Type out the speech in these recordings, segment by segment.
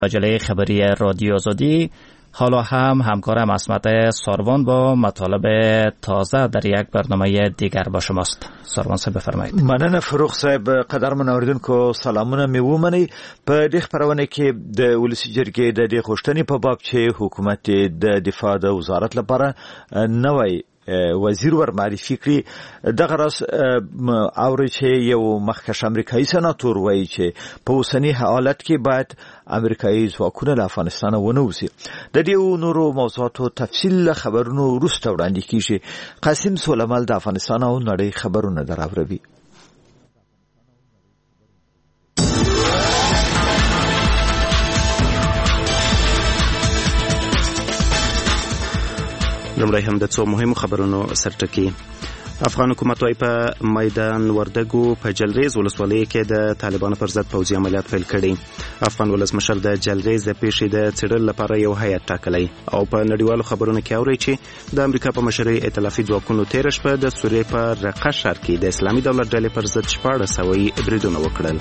مجله خبری رادیو آزادی. حالا هم همکارم عصمت ساروان با مطالب تازه در یک برنامه دیگر با شماست. ساروان صاحب بفرمایید. مننه فروغ صاحب. قدرمن اوریدونکو سلامونه مې ومنئ. په دې خبرونه کې د ولسی جرګې د دې غوښتنې په باب چې حکومت د دفاع د وزارت لپاره نوی وزیر ور معرفي کړی، دغه راس اوري چې یو مخکښ امریکایي سناتور وایي چې په اوسنی حالت کې باید امریکایي ځواکونه له افغانستان ونوځي. د دې نورو موضوعاتو تفصیل خبرونو وروسته وړاندې کیږي. قاسم سولمال د افغانستان او نړۍ خبرونه دراوړي. لمړی هم د څو مهمو خبرونو سرټکی. افغان حکومت وايي په میدان وردګو په جلریز ولسوالۍ کې د طالبانو پر ضد پوځي عملیات پیل کړي. افغان ولسمشر د جلریز د پیښې د څېړلو لپاره یو هیئت ټاکلی. او په نړیوالو خبرونو کې اوري چې د امریکا په مشرۍ ائتلافي ځواکونو تېره شپه د سوریې په رقه ښار کې د اسلامي دولت ډلې پر ضد 14 هوایي بریدونه وکړل.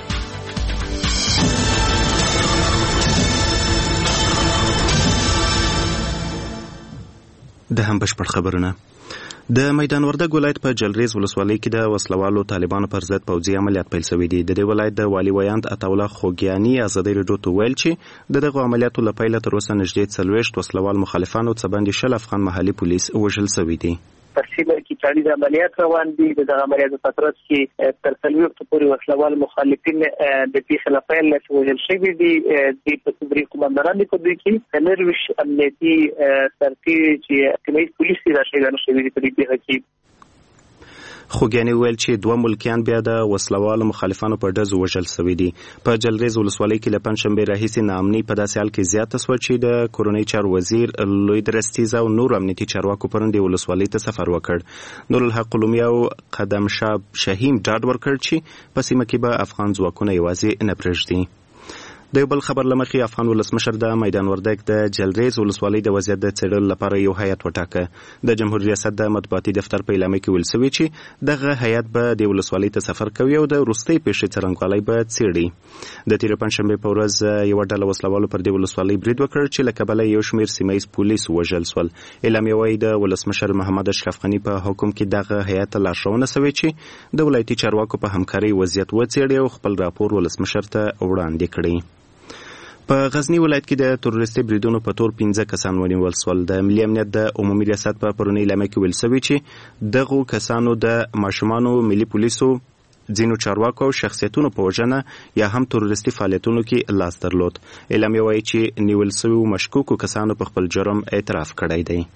د هم بشپړ خبرونه. د میدان وردګ ولایت په جلریز ولسوالۍ کې د وسلوالو طالبانو پر ضد پوځي عملیات پیل شوي دي. د دې ولایت د والي ویاند عطاالله خوګیاني ازادي راډیو ته ویل چې دغه عملیاتو له پیله تر اوسه نږدې 40 وسلوال مخالفانو څخه باندې 60 افغان محلي پولیس وژل شوي دي. تفصیل کې چالي د عملیات روان دي. د عملیاتو په ترڅ کې تر 40 پورې وسلوال مخالفین د پیښې له پیل وژل شوي دي. د تدریس قومندانان په دوی کې نروش امنیتي سرتي چې کمیس پولیس راشي شوي دي په دې پیښه کې. خوګیاني ویل چې دوه ملکیان بیا د وسلوالو مخالفانو په ډزو وژل شوي دي. په جلریز ولسوالۍ کې له پنځشنبې راهیسې ناامني په داسې حال کې زیاته شوه چې د کورنۍ چارو وزیر لوی درستیز او نور امنیتي چارواکو پرون د ولسوالۍ ته سفر وکړ. نورالحق علومي او قدم شاه شهیم ډاډ ورکړ چې په سیمه کې به افغان ځواکونه یوازې نه پرېږدي. د یو بل خبر لمخې افغان ولسمشر د میدان وردګ د جلریز ولسوالۍ د وضعیت د څېړلو لپاره یو هیئت وټاکه. د جمهور ریاست د مطبوعاتي دفتر په اعلامیه کې ویل شوي چې دغه هیئت به د ولسوالۍ ته سفر کوي او د وروستۍ پیښې څرنګوالی به څېړي. د تېرې پنجشنبې په ورځ یوه ډله وسلوالو پر دې ولسوالۍ برید وکړ چې له کبله یو شمېر سیمه ییز پولیس وژل شول. اعلامیه وایي د ولسمشر محمد اشرف غني په حکم کې دغه هیئت ته لارښوونه شوې چې د ولایتي چارواکو په همکارۍ وضعیت وڅېړي او خپل راپور ولسمشر ته وړاندې کړي. په غزنی ولایت کې د تروریستي بریدونو په تور 15 کسان ونیول شول. د ملي امنیت د عمومي ریاست په پرونی اعلامیه کې ویل شوي چې دغو کسانو د ماشومانو، ملي پولیسو، ځینو چارواکو او شخصیتونو په وژنه یا هم تروریستي فعالیتونو کې لاس درلود. اعلامیه وایي چې نیول شویو مشکوکو کسانو په خپل جرم اعتراف کړی دی.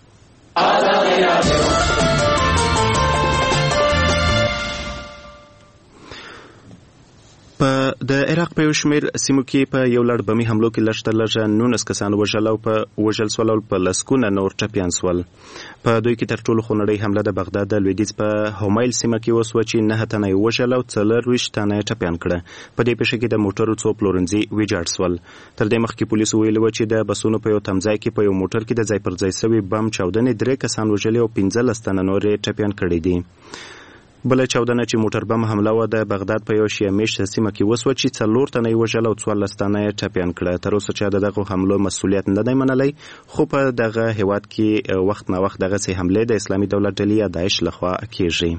د عراق په یو شمېر سیمو کې په یو لړ بمي حملو کې لږ تر لږه 19 کسان وژل شول او په لسګونه نور ټپیان شول. په دوی کې تر ټولو خونړۍ حمله د بغداد د لویدیځ په هومیل سیمه کې وسوه چې 9 تنه یې وژل او 24 تنه یې ټپیان کړه. په دې پیښه کې د موټرو څو پلورنځي ویجاړ شول. تر دې مخکې پولیسو ویلي وو چې د بسونو په یو تمځای کې په یو موټر کې د ځای پر ځای شوي بم چاودنې 3 کسان وژلي او 15 تنه نور یې ټپیان کړي دي. بله چاودنه چې موټر بم حمله وه د بغداد په یو شیعه میشته سیمه کې وسوه چې 4 تنه یې وژل او 14 تنه یې ټپیان کړه. تر اوسه چا د دغو حملو مسؤلیت نه دی منلی، خو په دغه هیواد کې وخت نا وخت دغسې حملې د اسلامي دولت ډلې یا داعش لخوا کیږي.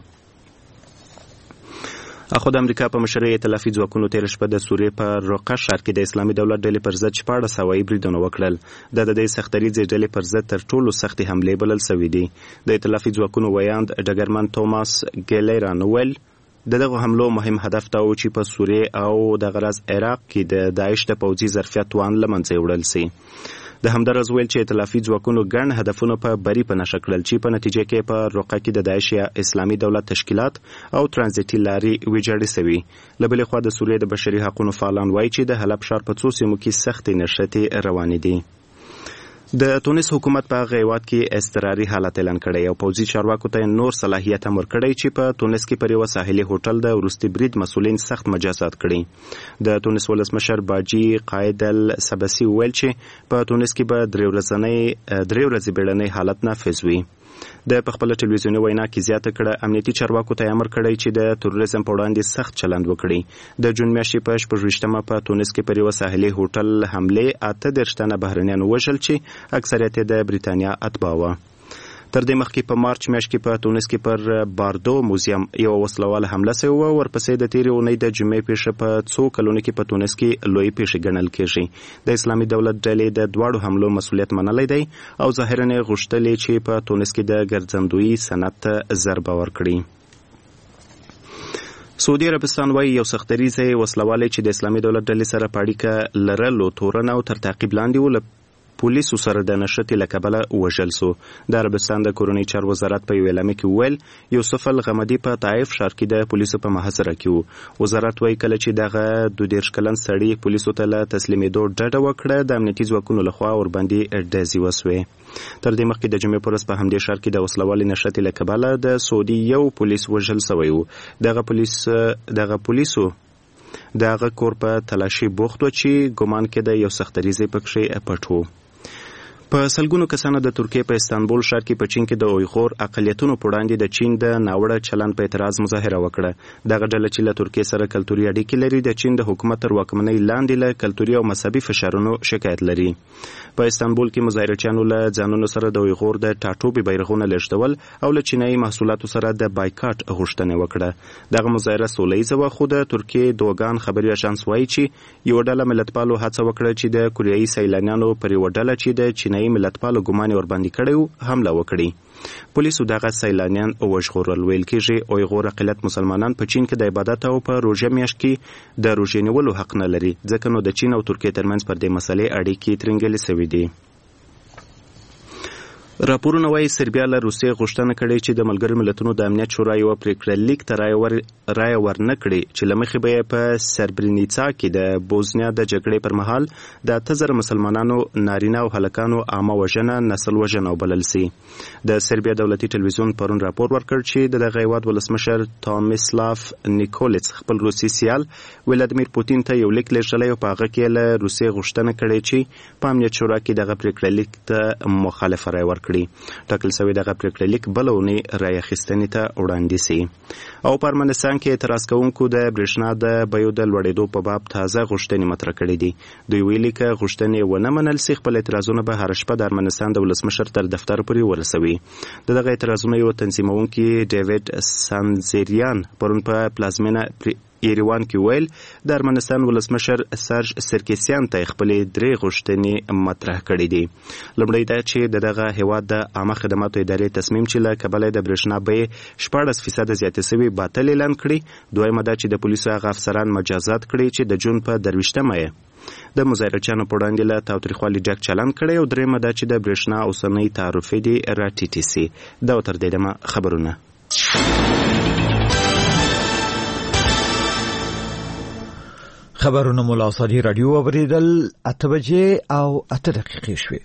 اخو د امریکا په مشرۍ ائتلافي ځواکونو تېره شپه د سوریې په رقه ښار کې د اسلامي دولت ډلې پر ضد 14 هوایي بریدونه وکړل. د دې سختدریځې ډلې پر ضد تر ټولو سختې حملې بلل شوي دي. د ائتلافي ځواکونو ویاند ډګرمن توماس ګیلران ویل دغه حملو مهم هدف دا و چې په سوریې او د غرض عراق کې د داعش د پوځي ظرفیت توان له منځه وړل شي. د همدارس ویل چې ائتلافي ځواکونو ګڼ هدفونه په بری په نښه کړل چې په نتیجه کې په رقه کې د داعش یا اسلامي دولت تشکیلات او ترانزیتي لارې ویجاړې شوي. له بلې خوا د سوریې د بشري حقونو فعالان وایي چې د حلب ښار په څو سیمو کې سختې نښتې روانې دي. د تونس حکومت په غیوات کې اضطراري حالت اعلان کړی او پوځي چارواکو ته نور صلاحیت امر کړی چې په تونس کې پر یو ساحلي هوټل د وروستي برید مسولین سخت مجازات کړي. د تونس ولسمشر باجی قائد السبسی ویل چې په تونس کې به درې ورځې بیړنۍ حالت نافذ وي. د خپل ټلویزیوني وینا کې زیاته کړه امنیتي چارواکو ته امر کړی چې د تروریزم په وړاندې سخت چلند وکړي. د جون میاشتې په 28مه په تونس کې پر یو ساحلي هوټل حمله 18 تنه بهرنیان وژل چې اکثریت د بریتانیا اتباع وو. تر دې مخکې په مارچ میاشت کې په تونس کې پر باردو موزیم یو وسلواله حمله شوې وه. ورپسې د تېرې اونۍ د جمعې پیښه په څو کلونو کې په تونس کې لوی پیښې ګڼل کېږي. د اسلامي دولت ډلې د دواړو حملو مسؤلیت منلی دی او ظاهراً یې غوښتلې چې په تونس کې د ګرځندویي صنعت ته ضربه ورکړي. سعودي عربستان وايي یو سختدریځه وسلواله چې د اسلامي دولت ډلې سره په اړیکه لرلو تورن او تر تعقیب لاندې و پولیسو سره د نشټې له کبله وژل سو. د عربستان د کورنۍ چارو وزارت په یو اعلامیه کې وویل یوسف الغمدي په طائف ښار کې د پولیسو په محاصره کې و. وزارت وايي کله چې دغه 22 کلن سړي پولیسو ته له تسلیمېدو ډډه وکړه د امنیتي ځواکونو لخوا ورباندې ډزې وسوې. تر دې مخکې د جمعې په ورځ په همدې ښار کې د وسلوالې نشټې له کبله د سعودي یو پولیس وژل سوی و. دغه پولیسو دغه کور په تلاشي بوخت و چې ګمان کېده یو سختدریځی پکښې پټ و. په سلګونو کسانو د ترکیې په استانبول ښار کې په چین کې د اویغور اقلیتونو په وړاندې د چین د ناوړه چلند په اعتراض مظاهره وکړه. دغه ډله چې له ترکیې سره کلتوري اړیکې لري د چین د حکومت تر واکمنۍ لاندې له کلتوري او مذهبي فشارونو شکایت لري. په استانبول کې مظاهرچیانو له ځانونو سره د اویغور د ټاټوبي بیرغونه لېږدول او له چینایي محصولاتو سره د بایکاټ غوښتنه وکړه. دغه مظاهره سوله ییزه وه خو د ترکیې دوګان خبري اژانس وایي چې یوه ډله ملتپالو هڅه وکړه چې د کوریایي سیلانیانو پر یوه ډله چې د چینایي ملتپالو ګمان ورباندې کړی حمله وکړي. پولیسو دغه سیلانیان وژغورل. ویل کېږي اویغور اقلیت مسلمانان په چین کې د عبادت او په روژه میاشت کې د روژې نیولو حق نه لري ځکه نو د چین او ترکیې ترمنځ پر دې مسلې اړیکې ترنګلې سوي دي. راپورونه وايي سربیا له روسیې غوښتنه کړې چې د ملګرو ملتونو د امنیت شورا یوه پریکړه لیک ته رایه ورنه کړي چې له مخې به یې په سربرینیڅا کې د بوزنیا د جګړې پر مهال د 8000 مسلمانانو نارینه او هلکانو عامه وژنه نسل وژنه وبلل سي. د سربیا دولتي ټلویزیون پرون راپور ورکړ چې د دغه هیواد ولسمشر تومیسلاف نیکولیټس خپل روسي سیال ولادیمیر پوتین ته یو لیک لېږلی او په هغه کې له روسیې غوښتنه کړې چې په امنیت شورا کې دغه پریکړه لیک ته مخالفه رایه ورکړي. ټاکل شوی دغه پریکړه لیک بله اونۍ رایه اخیستنې ته وړاندې سي. او په ارمنستان کې اعتراض کوونکو د برېښنا د بیو د لوړېدو په باب تازه غوښتنې مطرح کړې دي. دوی ویلي که غوښتنې ونه منل سي خپل اعتراضونه به هره شپه د ارمنستان د ولسمشر تر دفتر پورې ورسوي. دغه اعتراضونه یو تنظیمونکي ډیوډ سانزریان پرون په پلازمینه ایریوان کې ویل د ارمنستان ولسمشر سرج سرکیسیان ته خپلې 3 غوښتنې مطرح کړې دي. لومړی دا چې دغه هیواد د عامه خدماتو ادارې تصمیم چې له کبله د برېښنا بیې 14% زیاتې سوي باطل اعلان کړي. دویمه دا چې د پولیسو هغه افسران مجازات کړي چې د جون په 23مه د مظاهرچیانو په وړاندې له تاوتریخوالي ډک چلند کړی او درېیمه دا چې د برېښنا اوسنۍ تعرفې دي راټیټې سي. دا تر دې دمه خبرونه. خبرونه مولا صادی رادیو اوریدل 8 بجې او 8 دقیقې شوې.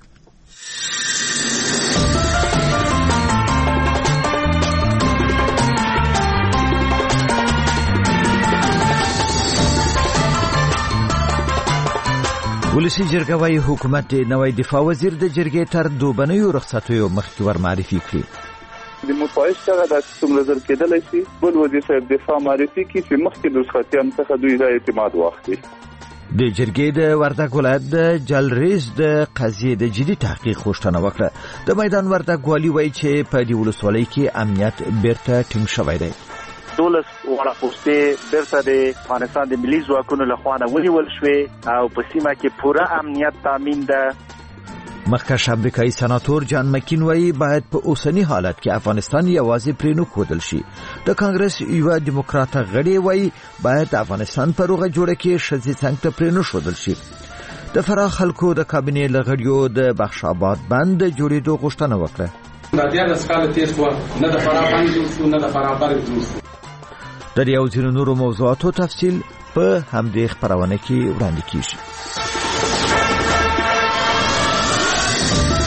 ولسی جرګه وايي حکومت د نوې دفاع وزیر د جرګې تر دوبنیو رخصتیو مخکې ور معرفي کړي. د متوایش څخه د څومره نظر کېدلای شي بل وظیفه دفاع معرفي کی چې مخکې د رخصتیام څخه دوی د اعتماد واخلي. د جرګې د وردګ ولایت د جلریز د قضیې د جدي تحقیق غوښتنه وکړه. د میدان وردګ والي وایي چې په دې ولسوالۍ کې امنیت بیرته ټینګ شوی دی. 12 وړه پوستې بیرته د افغانستان د ملي ځواکونو لخوا ونیول شوې او په سیمه کې پوره امنیت تامین ده. مخکښ امریکایي سناتور جان مکین وایي باید په اوسنی حالت کې افغانستان یوازې پرې نه ښودل شي. د کانګرس یو دیموکراټ غړی وایي باید د افغانستان په روغه جوړه کې ښځې څنګ ته پرې نه ښودل شي. د فراه خلکو د کابینې له غړیو د بخش آباد بند د جوړېدو غوښتنه وکړه. د دې اسکاله تیز و نه د فراه باندې جوړ شو نه د فراه پر جوړ شو. د یو ځینو نورو موضوعاتو تفصیل په همدې خبرونه کې وړاندې کیږي.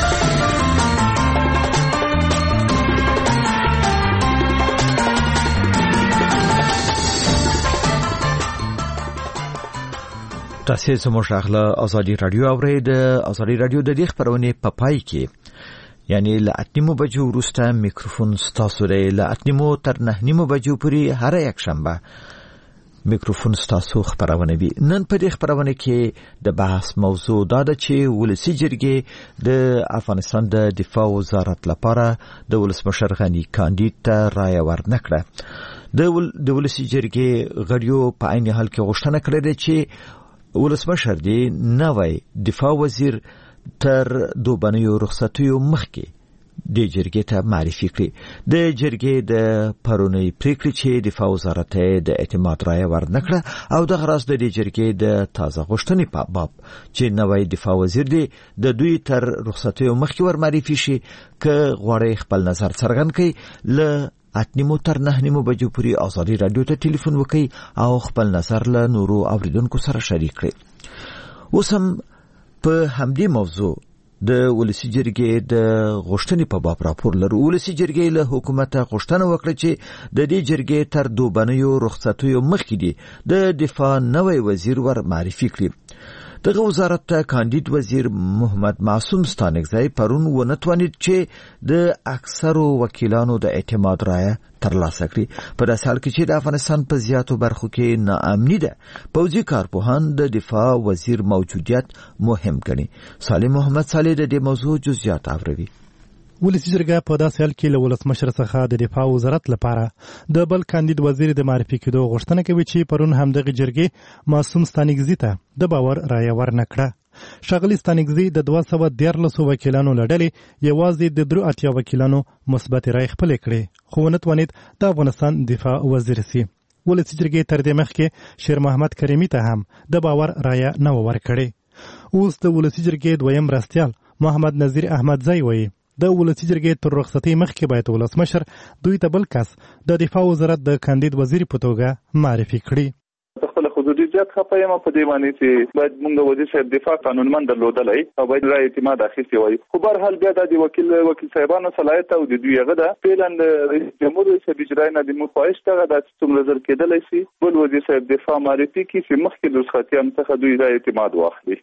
تاسو زموږ غلا ازادي رادیو اورئ. د ازادي رادیو د دې خبرونه په پای کې یعنی له 8:30 بجو وروسته میکروفون ستاسو دی. له 8:30 تر 9:30 بجو پورې هر یک شنبه میکروفون ستاسو خبرونه وي. نن په دې خبرونه کې د بحث موضوع دا ده چې ولسی جرګې د افغانستان د دفاع وزارت لپاره د ولسمشر غنی کاندید ته رایه ورنکړه. د ولسی جرګې غړیو په عین حال کې غوښتنه کړې ده چې ولسمشر دی نوی دفاع وزیر تر دوبنیو رخصتیو مخکې د جرګې ته معرفي کړي. د جرګې د پرونی پریکړې چې دفاع وزارت د اعتماد رایه ورنکړه او د غراس د جرګې د تازه غوښتنې په باب چې نوی دفاع وزیر دی د دوی تر رخصتیو مخکې ور معرفي شي که غواړي خپل نظر څرګند کړي. له 8:30 تر 9:30 بجو پورې ازادي رادیو ته ټلیفون وکړي او خپل نظر له نورو اوریدونکو سره شریک کړي. اوس هم په همدې موضوع د ولسی جرګې د غوښتنې په باب راپور لرو. ولسی جرګې له حکومت غوښتنه وکړه چې د دې جرګې تر دوبنیو رخصتیو مخکې دی د دفاع نوی وزیر ور معرفي کړي. دغه وزارت ته کاندید وزیر محمد معصوم ستانکزی پرون ونتوانید چې د اکثرو وکیلانو د اعتماد رایه ترلاسه کړي. په داسې حال کې چې د افغانستان په زیاتو برخو کې ناامني ده، پوځي کارپوهان د دفاع وزیر موجودیت مهم ګڼي. صالح محمد صالح د دې موضوع جزئیات اوروي. ولسی جرګه په داسې حال کې له ولسمشر څخه د دفاع وزارت لپاره د بل کاندید وزیر د معرفي کېدو غوښتنه کوي چې پرون همدغه جرګې معصوم ستانکزی ته د باور رایه ورنکړه. ښاغلي ستانکزی د 214 وکیلانو له ډلې یوازې د 83 وکیلانو مثبت رایې خپلې کړې، خو ونتوانید د افغانستان دفاع وزیر سي. ولسی جرګې تر دې مخکې شیر محمد کریمي ته هم د باور رایه نه ورکړې. اوس د ولسی جرګې دویم مرستیال محمد نظیر احمدزی وایي د ولسی جرګې تر رخصتۍ مخکې باید ولسمشر دوی ته بل کس د دفاع وزارت د کاندید وزیر په توګه معرفي کړي. خپل خصوصیت خپایم په دې معنی چې باید موږ وزیر صاحب دفاع قانونمند درلودلای او باید رای اعتماد اخیستی وای. خو بهر حال بیا د وکیل صاحبانو صلاحیت او د دوی هغه د پیلند رئیس جمهور صاحب اجرای نه د مخواهش ته د څومره نظر کېدلای شي بل وزیر صاحب دفاع معرفي کی چې مخکې د رخصتیام څخه دوی رای اعتماد واخلي.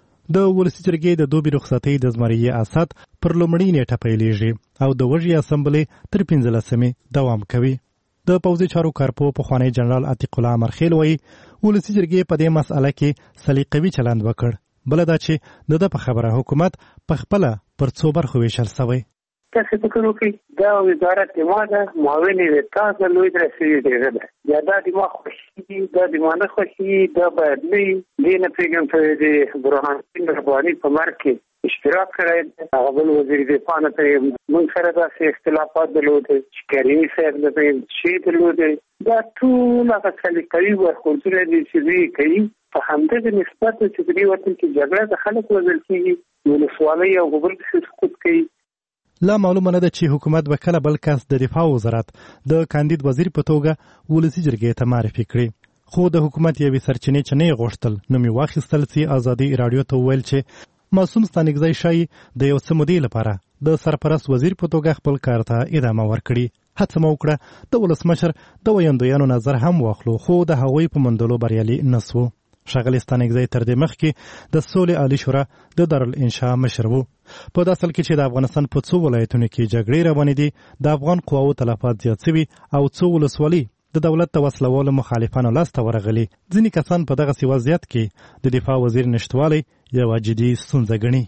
د ولسی جرګې د دوبي رخصتۍ د زمریې اسات پر لومړۍ نیټه پیلېږي او د وږي اسمبلې تر 15مې دوام کوي. د پوځي چارو کارپو پخوانی جنرال عتیق الله مرخیل وایي ولسی جرګې په دې مسأله کې سلیقوي چلند وکړ. بل دا چې د په خبره حکومت په خپل پر څو برخو ویشل شوی. تاسو فکر وکړئ دا وزارت د ماده معاون تاسو لوی درسي دی یا دا د ما خوشي دا د ما نه خوشي دا باید نه نه پیغام ته د برهان الدین رباني په مرکه اشتراک کړی. هغه بل وزیر دفاع نه ته موږ سره داسې اختلافات درلودل چې کریمي صاحب د شي درلودل. دا ټول هغه سلیقوي ورخوندونه دي چې دوی کوي په همدغه نسبت چې دوی ورته چې جګړه د خلک وزل کېږي ولسوالۍ او غوبل سقوط کوي. لا معلومه نه ده چې حکومت به کله بل کس د دفاع وزارت د کاندید وزیر په توګه ولسی جرګې ته معرفي کړي. خو د حکومت یوې سرچینې چې نه غوښتل نو می واخیستل چې ازادي رادیو ته ویل چې معصوم ستانکزی شای د یو څه مودې لپاره د سرپرست وزیر په توګه خپل کار ته ادامه ورکړي. هڅه مو وکړه د ولسمشر د ویاندویانو نظر هم واخلو خو د هغوی په موندلو بریالي نسو. ښاغلي ستانکزی تر دې مخکې د سولې عالي شورا د دارالانشا مشر وو. په داسې حال کې چې د افغانستان په څو ولایتونو کې جګړې روانې دي د افغان قواو تلفات زیات شوي او څو ولسوالۍ د دولت د وسلوالو مخالفانو لاسته ورغلي. ځینې کسان په دغسې وضعیت کې د دفاع وزیر نشتوالی یوه جدي ستونزه ګڼي.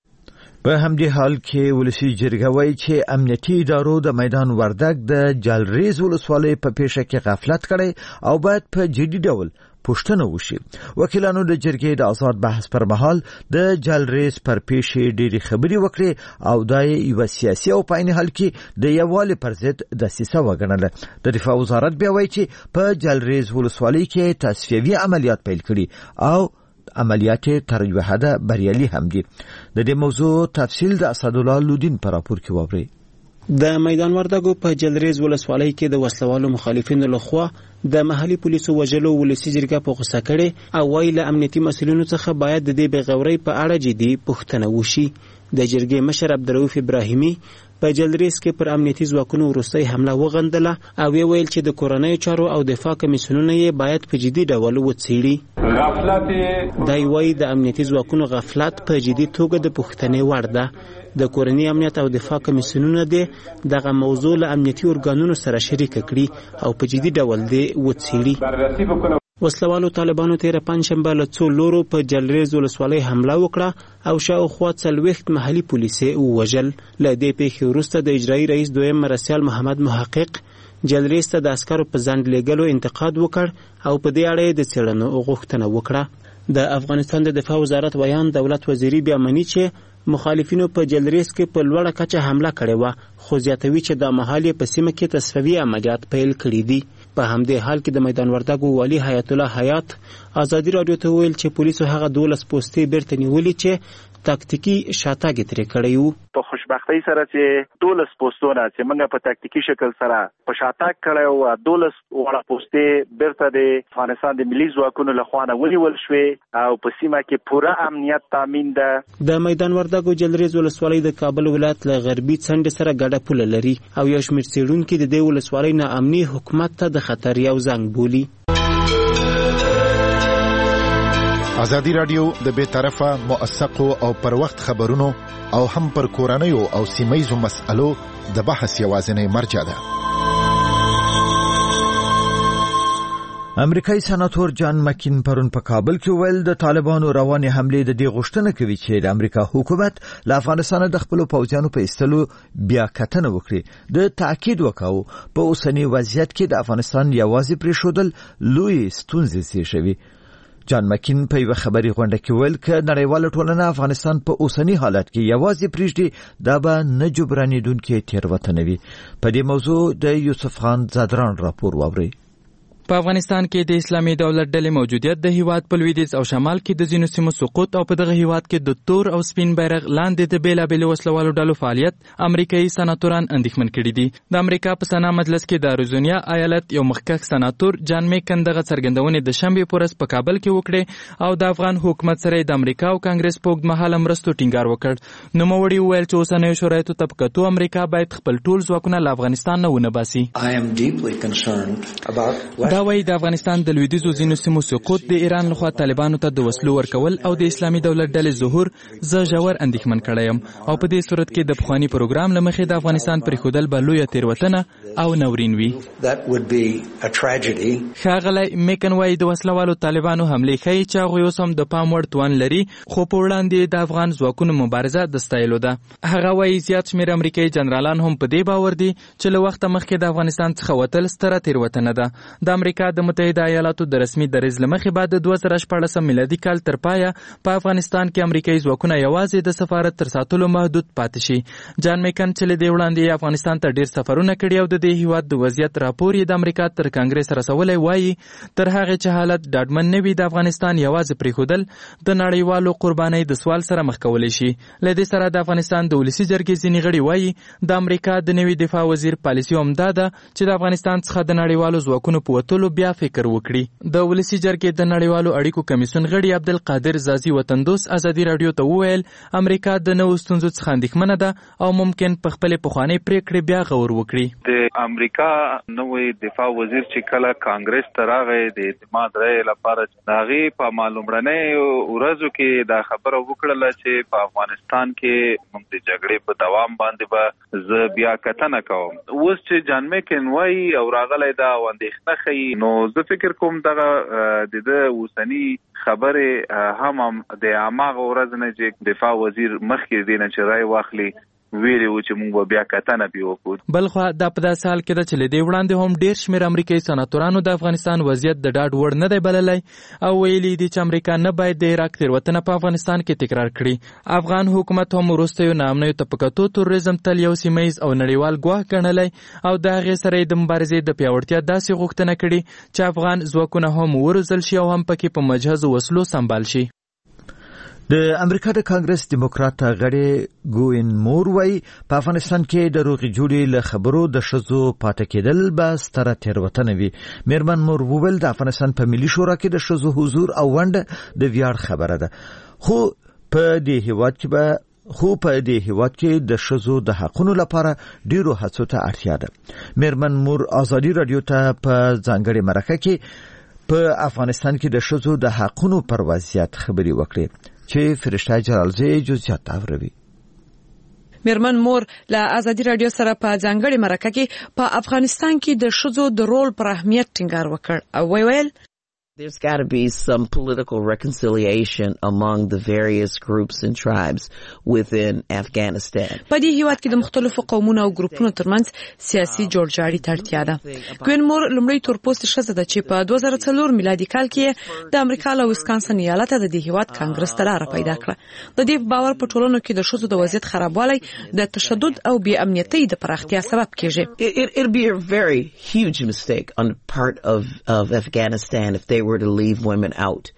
په همدې حال کې ولسی جرګه وایي چې امنیتي ادارو د میدان وردګ د جلریز ولسوالۍ په پیښه کې غفلت کړی او باید په جدي ډول پوښتنه وشي. وکیلانو د جرګې د آزاد بحث پر مهال د جلریز پر پیښې ډېرې خبرې وکړې او دا یو سیاسي او په عین حال کې د یووالي پر ضد دسیسه وګڼله. د دفاع وزارت بیا وایي چې په جلریز ولسوالۍ کې تصفیوي عملیات پیل کړي او عملیات تر یوه حده بریالي هم دي. د دې موضوع تفصیل د اسدالله لودین په راپور کې واورئ. د میدان وردګو په جلریز ولسوالۍ کې د وسلوالو مخالفینو لخوا د محلي پولیسو وژلو ولسی جرګه په غوسه کړي او وایي له امنیتي مسؤلینو څخه باید د دې بېغورۍ په اړه جدي پوښتنه وشي. د جرګې مشر عبدالرؤف ابراهیمي په جلریز کې پر امنیتي ځواکونو وروستۍ حمله وغندله او ویل چې د کورنیو چارو او دفاع کمیسیونونه یې باید په جدي ډول وڅېړي. دای وایي د امنیتي ځواکونو غفلت په جدي توګه د پوښتنې وړ ده. د کورنۍ امنیت او دفاع کمیسیونونه دغه موضوع له امنیتي ارګانونو سره شریک کړي او په جدي ډول وڅېړي. وسلوالو طالبانو تېره پنجشنبه له څو لورو په جلریز ولسوالۍ حمله وکړه او شاوخوا 40 محلي پولیس یې ووژل. له دې پیښې وروسته د اجرایي رئیس دویم مرستیال محمد محقق جلریز ته د عسکرو په ځنډ لیږلو انتقاد وکړ او په دې اړه یې د څېړنو غوښتنه وکړه. د افغانستان د دفاع وزارت ویان دولت وزیري بیا مني چې مخالفینو په جلریز کې په لوړه کچه حمله کړې وه، خو زیاتوي چې د مهال یې په سیمه کې تصفیوي عملیات پیل کړي دي. په همدې حال کې د میدان وردګو والي حیات الله حیات ازادي راډیو ته ویل چې پولیسو هغه 12 پوستې بیرته نیولې چې تاکتیکی شاتګ ترې کړی وو. په خوشبختۍ سره چې 12 پوسټونه چې موږ په تاکتیکی شکل سره په شاتګ کړی او 12 وړه پوستې بیرته د افغانستان د ملي ځواکونو لخوا نه ونیول شوې او په سیمه کې پوره امنیت تامین ده. د میدان وردګو جلریز ولسوالۍ د کابل ولایت له غربي څنډې سره ګډه پوله لري او یو شمېر څېړونکي د دې ولسوالۍ نه امني حکومت ته د خطر یو زنګ بولي. ازادي راډیو د بے طرفه موثقو او پر وخت خبرونو او هم پر کورنیو او سیمایزو مسألو د بحث یوازینی مرجع ده. امریکایي سناتور جان مکین پرون په کابل کې ویل د طالبانو روانې حملې د دې غوښتنه کوي چې د امریکا حکومت له افغانستان د خپل پوځیانو په ایستلو بیا کتنه وکړي. د تاکید وکاو په اوسنی وضعیت کې د افغانستان یوازې پریښودل لوی ستونزې زیږوي. جان مکین په یو خبري غونډه کې ویل چې نړیواله ټولنه افغانستان په اوسنی حالت کې یوازې پریږدي دا به نه جبرانېدونکې تېروتنه وي. په دې موضوع د یوسف خان زادران راپور واورئ. په افغانستان کې د اسلامي دولت ډلې موجودیت د هیواد په لویدیځ او شمال کې د ځینو سیمو سقوط او په دغه هیواد کې د تور او سپین بیرغ لاندې د بیلابېلو وسلوالو ډلو فعالیت امریکایي سناتوران اندېښمن کړي دي. د امریکا په سنا مجلس کې د اریزونا ایالت یو مخکښ سناتور جان میکن دغه څرګندونې د شنبې په ورځ په کابل کې وکړې او د افغان حکومت سره د امریکا او کانګرس په اوږدمهاله مرستو ټینګار وکړ. نوموړي وویل چې اوسنیو شرایطو ته په کتو امریکا باید خپل ټول ځواکونه له افغانستان نه ونه باسي. دا وایي د افغانستان د لویدیځو ځینو سیمو سقوط د ایران لخوا طالبانو ته د وسلو ورکول او د اسلامي دولت ډلې ظهور زه ژور اندېښمن کړی یم او په دې صورت کې د پخواني پروګرام له مخې د افغانستان پرېښودل به لویه تېروتنه او ناورین وي. ښاغلی میکن وایي د وسلوالو طالبانو حملې ښیي چې هغوی اوس هم د پام وړ توان لري خو په وړاندې د افغان ځواکونو مبارزه د ستایلو ده. هغه وایي زیات شمېر امریکایي جنرالان هم په دې باور دي چې له وخته مخکې د افغانستان څخه وتل ستره تېروتنه ده. د امریکا د متحده ایالاتو د رسمي دریځ له مخې بعد د 2014 میلادي کال تر پایه په افغانستان کې امریکایي ځواکونه یوازې د سفارت تر ساتلو محدود پاتې شي. جان میکن چې له دې وړاندې افغانستان ته ډیر سفرونه کړي او د دې هیواد د وضعیت راپور یې د امریکا تر کانګرس رسولی وایي تر هغې چې حالت ډاډمن نه وي د افغانستان یوازې پرېښودل د نړیوالو قربانۍ د سوال سره مخ کولی شي. له دې سره د افغانستان د ولسي جرګې ځینې غړي وایي د امریکا د نوي دفاع وزیر پالیسي هم دا ده چې د افغانستان څخه د نړیوالو ځواکونو په وتلو بیا فکر وکړي. د ولسي جرګې د نړیوالو اړیکو کمیسیون غړي عبدالقادر زازي وطندوس ازادي راډیو ته وویل امریکا د نوو ستونزو څخه اندېښمنه ده او ممکن په خپلې پخوانۍ پرېکړې بیا غور وکړي. د امریکا نوې دفاع وزیر چې کله کانګرس ته راغی د اعتماد رایې لپاره د هغې په معلومړنیو ورځو کې دا خبره وکړله چې په افغانستان کې موږ د جګړې په دوام باندې به زه بیا کتنه کوم. اوس چې جان میکن وایي او راغلی دا اندېښنه ښیي نو زه فکر کوم دغه د اوسنی خبره هم د هماغه ورځ نه چې دفاع وزیر مخکې دی نه چې رای واخلي ویلي و چې موږ بیا کتنه بیا وکړو. بلخوا دا په داسې حال کې ده چې له دې وړاندې هم ډېر شمېر امریکایي سناتورانو د افغانستان وضعیت د ډاډ وړ نه دی بللی او ویلي دي چې امریکا نه باید د عراق تېروتنه په افغانستان کې تکرار کړي. افغان حکومت هم وروستیو ناامنیو ته په کتو تروریزم تل یو سیمهیز او نړیوال ګواښ ګڼلی او د هغې سره یې د مبارزې د پیاوړتیا داسې غوښتنه کړې چې افغان ځواکونه هم وروزل شي او هم پکې په مجهزو وسلو سمبال شي. د امریکا د کانګرس دیموکرات غړي ګوین مور وایي په افغانستان کې د روغې جوړې له خبرو د ښځو پاتې کېدل به ستره تېروتنه وي. میرمن مور وویل د افغانستان په ملي شورا کې د ښځو حضور او ونډه د ویاړ خبره ده خو په دې هیواد کې د ښځو د حقونو لپاره ډیرو هڅو ته اړتیا ده. میرمن مور ازادي راډیو ته په ځانګړې مرکه کې په افغانستان کې د ښځو د حقونو پر وضعیت خبري وکړي چې فرشته جلالزی جزئیات اوروي. میرمن مور له ازادي رادیو سره په ځانګړي مرکه کې په افغانستان کې د ښځو د رول پر اهمیت ټینګار وکړ او ویل There's got to be some political reconciliation among the various groups and tribes within Afghanistan. په دې هیواد کې د مختلفو قومونو او ګروپونو ترمنځ سیاسي جوړجاړي ته اړتیا ده. کوین مور لومړی تورپوست ښځه ده چې په 2004 میلادي کال کې د امریکا له ویسکانسن ایالت د دې هیواد کانګرس ته لاره پیدا کړه. د دې باور په ټولنو کې د ښځو د وضعیت خرابوالی د تشدد او بې امنیتۍ د پراختیا سبب کیږي. It'd be a very huge mistake on the part of Afghanistan if they were to leave women out.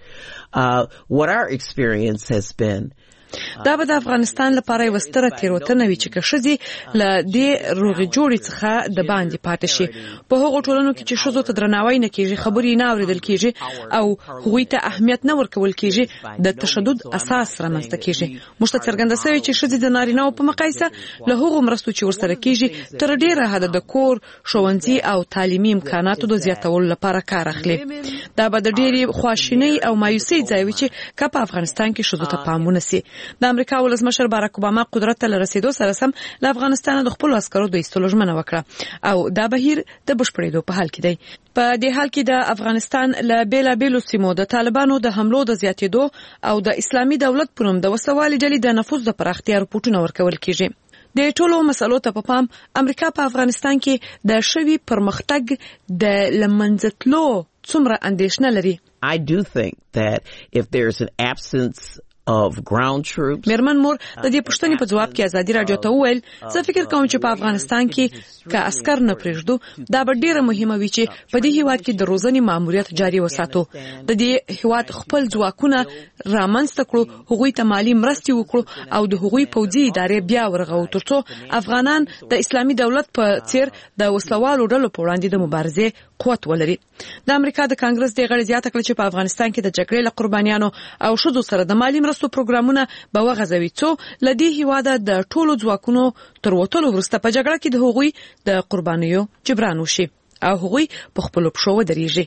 What our experience has been دا به د افغانستان لپاره یو ستره تیروتنه وي چې ښځې له دې روغې جوړې څخه د باندې پاتې شي. په هغو ټولنو کې چې ښځو ته درناوی نه کیږي، خبرې نه اوریدل کیږي او هغوی ته اهمیت نه ورکول کیږي، د تشدد اساس رامنځته کیږي. موږ ته څرګنده شوې چې ښځې د نارینه‌و په مقایسه له هغو مرستو چې ورسره کیږي تر ډیره حده د کور، ښوونځي او تعلیمي امکاناتو د زیاتولو لپاره کار اخلي. دا به د ډیرې خواشینۍ او مایوسۍ ځای وي چې که په افغانستان کې ښځو ته پام ونه سي. د امریکا ولسمشر باراک اوباما قدرت ته رسیدو سره سم له افغانستان د خپل عسکرو د ایستلو ژمنه وکړه او دا بهیر د بشپړېدو په حال کې دی. په دې حال کې د افغانستان له بیلابیلو سیمو د طالبانو د حملو د زیاتېدو او د اسلامي دولت په نوم د وسوالي ډلې د نفوذ د پراختیا رپورټونه ورکول کیږي. د ټولو مسلو ته په پام امریکا په افغانستان کې د شوي پرمختګ د لمنځتلو څومره اندېښنه لري. I do think that if there's an absence of ground troops. میرمن مور د دې پوښتنې په جواب کې ازادي رادیو ته وویل زه فکر کوم چې په افغانستان کې که عسكر نه پرېږدو دا به ډیره مهمه وي چې په دې هیواد کې د روزنې ماموریت جاري وساتو. د دې هیواد خپل ځواکونه رامنځته کړو، هغوی ته مالی مرستې وکړو او د هغوی پوځي ادارې بیا ورغو ترڅو افغانان د اسلامي دولت په څیر د وسلوالو ډلو په وړاندې د مبارزې قوت ولري. د امریکا د کانګرس د غړي زیاته کړ چې په افغانستان کې د جګړې له قربانیانو او شذو سره د مالی مرستو پروګرامونه به وغځوي څو لدی هیواده د ټولو ځواکونو تر وټولو وروسته په جګړه کې د هغوی د قربانیو جبران وشي او هغوی په خپل پښو ودرېږي.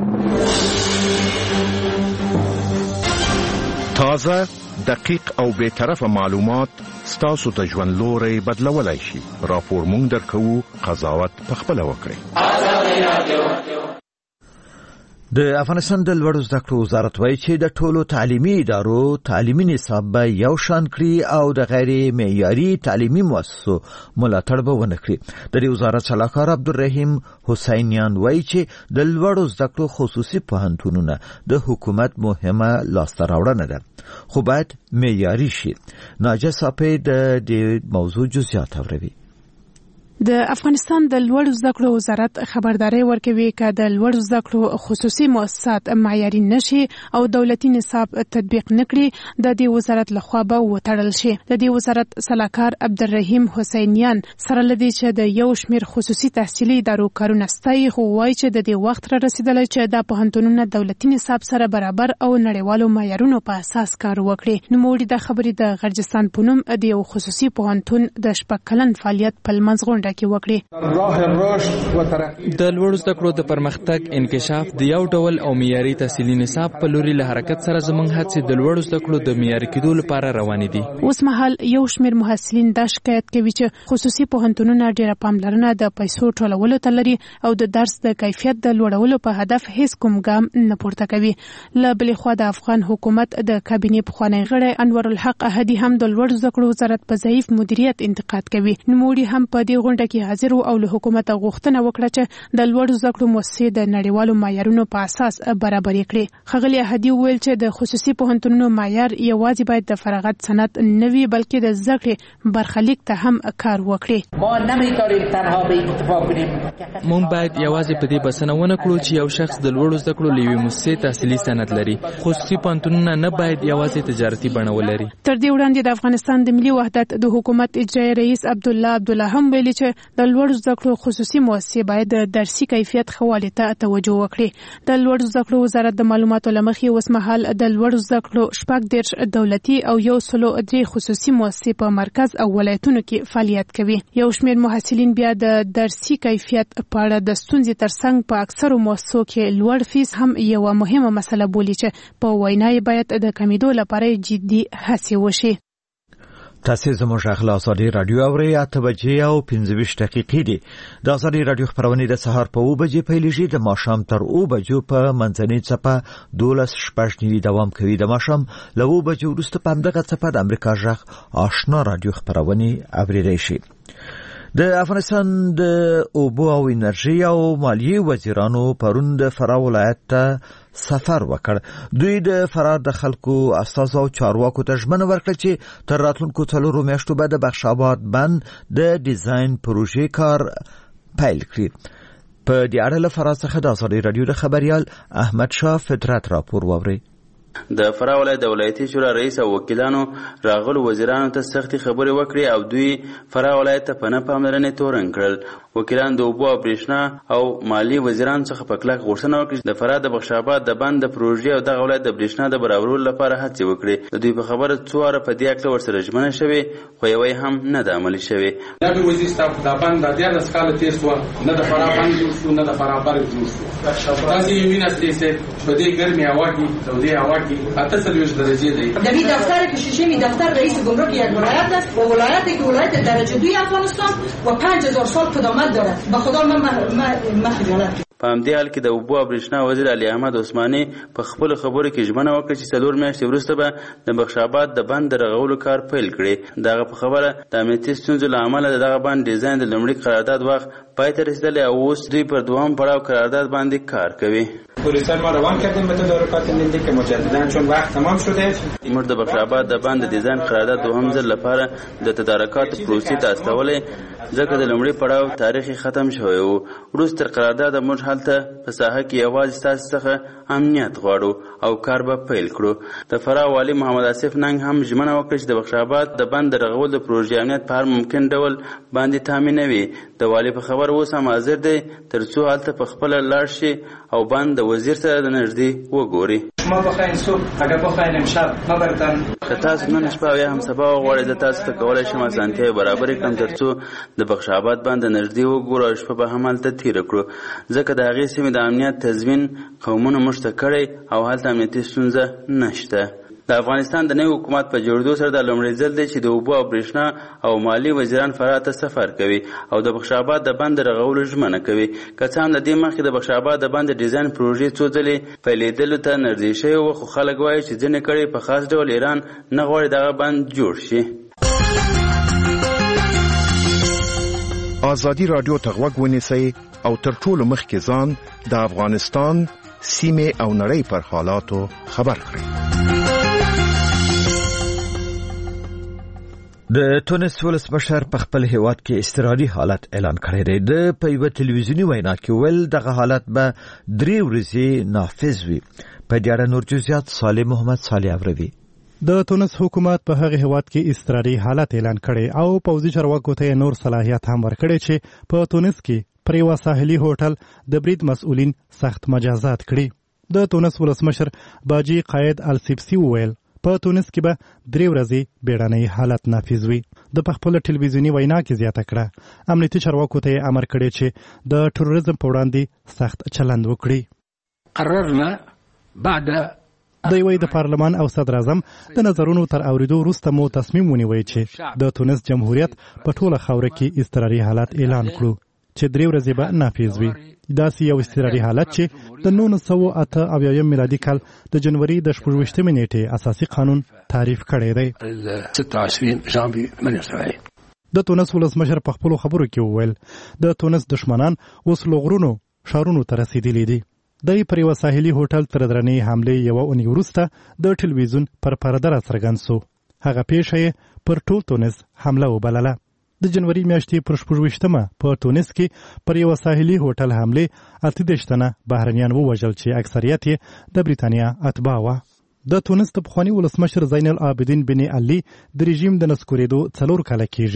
تازه، دقیق او بے طرفه معلومات ستاسو ته ژوند لوري بدلولای شي. راپور مونږ درکو، قضاوت پخپله وکړئ. د افغانستان د لوړو زده کړو وزارت وایي چې د ټولو تعلیمي ادارو تعلیمي نصاب به یو شان کړي او د غیر معیاري تعلیمي مؤسسو ملاتړ به ونه کړي. د دې وزارت سلاکار عبدالرحیم حسینیان وایي چې د لوړو زده کړو خصوصي پوهنتونونه د حکومت مهمه لاسته راوړنه ده خو باید معیاري شي. ناجه صافی د دې موضوع جزئیات اوروي. د افغانستان د لوړو زده کړو وزارت خبرداري ورکوي چې د لوړو زده کړو خصوصي مؤسسات معیاري نشي او دولتي نصاب تطبیق نکړي د دې وزارت لخوا به وټړل شي. د دې وزارت سلاکار عبدالرحیم حسینیان سره لدی چې د یو شمیر خصوصي تحصیلي ادارو کارونه ستایي خو وایي چې د دې وخت را رسیدلی چې د پوهنتونونو دولتي نصاب سره برابر او نړیوالو معیارونو په اساس کار وکړي. نوموړي د خبرې د غرجستان په نوم د یو خصوصي پوهنتون د شپږ کلن فعالیت په لمنځ کې وکړي. د لوړو زده کړو د پرمختګ انکشاف د یو ډول او معیاري تحصیلي نصاب په لوري له حرکت سره زموږ هڅې د لوړو زده کړو د معیاري کېدو لپاره روانې دي. اوس مهال یو شمیر محصلین دا شکایت کوي چې خصوصي پوهنتونونه ډیره پاملرنه د پیسو ټولولو ته لري او د درس د کیفیت د لوړولو په هدف هیڅ کوم ګام نه پورته کوي. له بلې خوا د افغان حکومت د کابینې پخوانی غړی انور الحق احدي هم د لوړو زده کړو وزارت په ضعیف مدیریت انتقاد کوي. نوموړي هم په دې غونډه کې حاضر او له حکومت غوښتنه وکړه چې د لوړو زده کړو مؤسسې د نړیوالو معیارونو په اساس برابرې کړي. ښاغلي احدي وویل چې د خصوصي پوهنتونونو معیار یوازې باید د فراغت سند نه وي بلکې د زده کړې برخلیک ته هم کار وکړي. مونږ باید یوازې په دې بسنه ونه کړو چې یو شخص د لوړو زده کړو لوي مؤسسې تحصیلي سند لري. خصوصي پوهنتونونه نه باید یوازې تجارتي بڼه ولري. تر دې وړاندې د افغانستان د ملي وحدت د حکومت اجرایي رئیس عبدالله هم ویلي چې د لوړ زده کړو خصوصي مؤسسې باید د درسي کیفیت ښه والي ته توجه وکړي. د لوړ زده کړو وزارت د معلوماتو له مخې اوسمهال د لوړ زده کړو 14 دولتي او 103 خصوصي مؤسسې په مرکز او ولایتونو کې فعالیت کوي. یو شمېر محصلین بیا د درسي کیفیت په اړه د ستونزې ترڅنګ په اکثرو مؤسسو کې لوړ فیس هم یو مهمه مسله بولي چې په وینا یې باید د کمیدو لپاره جدي هڅې وشي. تاسو زموږ غږ ازادي رادیو اوري 8 بجې او 15 دقیقې دي. د ازادي رادیو خبرونه د سهار په 2 بجې پیلېږي، د ماښام تر 2 بجو په منځنۍ څپه 12:09 دوام کوي. د ماښام له 2 بجو وروسته په همدغه څپه د امریکا غږ آشنا رادیو خبرونه اوریدای شي. د افغانستان د اوبو او انرژي او مالیې وزیرانو پرون د فراه ولایت ته سفر وکړ. دوی د فراه د خلکو استازو او چارواکو ته ژمنه ورکړه چې تر راتلونکو 4 میاشتو به د بخش آباد بند د ډیزاین پروژې کار پیل کړي. په دې اړه له فراه څخه د ازادي رادیو د خبريال احمد شاه فطرت راپور واوري. د فراه ولایت د ولایتي شورا رئیس او وکیلانو راغلو وزیرانو ته سختي خبرې وکړې او دوی فراه ولایت ته په نه پاملرنې تورن کړل. وکیلان د اوبو او برېښنا او مالی وزیرانو څخه په کلک غوښتنه وکړه چې د فراه د بخش آباد د بند د پروژې او دغه ولایت د برېښنا د برابرولو لپاره هڅې وکړي. د دوی په خبره څو واره په دې اړه ورسره ژمنه شوې خو یوه هم نه ده عملي شوې. دا به وزیر صاحب دا بند د 14 کاله تېر شو، نه د فراه بند جوړ شو، نه د فراه بر جوړ شو. تاسو یې وینئ چې په دې ګرمي هوا کې تودې هوا کې 38 درجه دی. دبی دفتر کشیشمی دفتر رئیس گمرک یک ولایت است و ولایتی که ولایت درجه 2 افغانستان و 5000 سال قدامت دارد. به خدا من خجالت. په همدې حال کې د اوبو او برېښنا وزیر علي احمد عثماني په خپلو خبرو کې ژمنه وکړه چې 4 میاشتې وروسته به د بخش آباد د بند د رغولو کار پیل کړي. دغه په خبره د امنیتي ستونزو له امله دغه بند ډیزاین د لومړي قرارداد وخت پای ته رسیدلی او اوس دوی پر دوام پړاو قرارداد باندې کار کوي. پلیسان ما روان کردیم به تدارکات ملی که مجددا چون وقت تمام شده موږ د بخش آباد د بند د ډیزاین قرارداد دوهم ځل لپاره د تدارکات پروسې ته استولې ځکه د لومړي پړاو تاریخي ختم شوی و. وروسته قرارداد موږ هلته په ساحه کې یوازې ستاسو څخه امنیت غواړو او کار به پیل کړو. د فراه والي محمد آصف ننګ هم ژمنه وکړه چې د بخش آباد د بند د رغول د پروژې امنیت په هر ممکن ډول باندې تامینوي. د والي په خبر اوس هم حاضر دی تر څو هلته په خپله لاړ شي او بند د وزیر سره د نږدې وګوري. شما بخواین صبح اگر بخواین امشب ما براتان که تاسو نن شپه یا هم سبا وغواړئ زه تاسو ته کولی شم اسانتیاوې برابرې کړم تر څو د بخش آباد بند د نږدې وګورو او شپه به هم هلته تېره کړو ځکه د هغې سیمې د امنیت تضمین قومونو موږ ته کړی او هلته امنیتي ستونزه نشته. د افغانستان د نوي حکومت په جوړېدو سره د لومړي ځل دی چې د اوبو او برېښنا او مالی وزیران فراه ته سفر کوي او د بخش آباد د بند د رغولو ژمنه کوي. که څه هم د دې مخکې د بخش آباد د بند د ډیزاین پروژې څو ځلې پیلېدلو ته نږدې شوې وه خو خلک وایي چې ځینې کړۍ په خاص ډول ایران نه غواړي دغه بند جوړ شي. ازادي رادیو ته غوږ ونیسئ او تر ټولو مخکې ځان د افغانستان سیمې او نړۍ پر حالاتو خبر کړئ. د تونس ولسمشر په خپل هیواد کې اضطراري حالت اعلان کړی دی. د په یوه تلویزیوني وینا کې ویل دغه حالت به 3 ورځې نافذ وي. په دې اړه نور جزئیات صالح محمد صالح اوروي. د تونس حکومت په هغه هیواد کې اضطراري حالت اعلان کړی او پوځي چارواکو ته نور صلاحیت هم ورکړی چې په تونس کې پر یو ساحلي هوټل د برید مسؤلین سخت مجازات کړي. د تونس ولسمشر باجی قائد السیبسی وویل په تونس کې به 3 ورځې بیړنی حالت نافذ وي. د خپل ټلویزیوني وینا کې زیاته کړه امنیتي چارواکو ته امر کړی چې د ټروریزم په وړاندې سخت چلند وکړي. قررنا بعد د د پارلمان او صدر اعظم د نظرونو تر اوریدو وروسته مو تصمیم ونیوی چې د تونس جمهوریت په ټوله خاوره کې اضطراري حالت اعلان کړو چې 3 ورځې به نافذ وي. داسې یو اضطراري حالت چې د 1988 میلادي کال د جنوري د 26 نیټې اساسي قانون تعریف کړی دی. 26 ژانوي 1970 د تونس ولسمشر په خپل خبرو کې وویل د تونس دشمنان اوس لغرونو شارونو ته رسیدلي دي. د پر یو ساحلي هوټل تر درنې حمله یو اونۍ وروسته د ټلویزیون پر پرده راڅرګند شو. هغه پیښه پر ټول تونس حمله وبلله. د جنوري میاشتې پر 28مه په تونس کې پر یو ساحلي هوټل حمله 38 تنه بهرنیان ووژل چې اکثریت یې د بریتانیا اتباع وه. د تونس د پخواني ولسمشر زین العابدین بن علي د رژیم د نسکورېدو 4 کاله کېږي.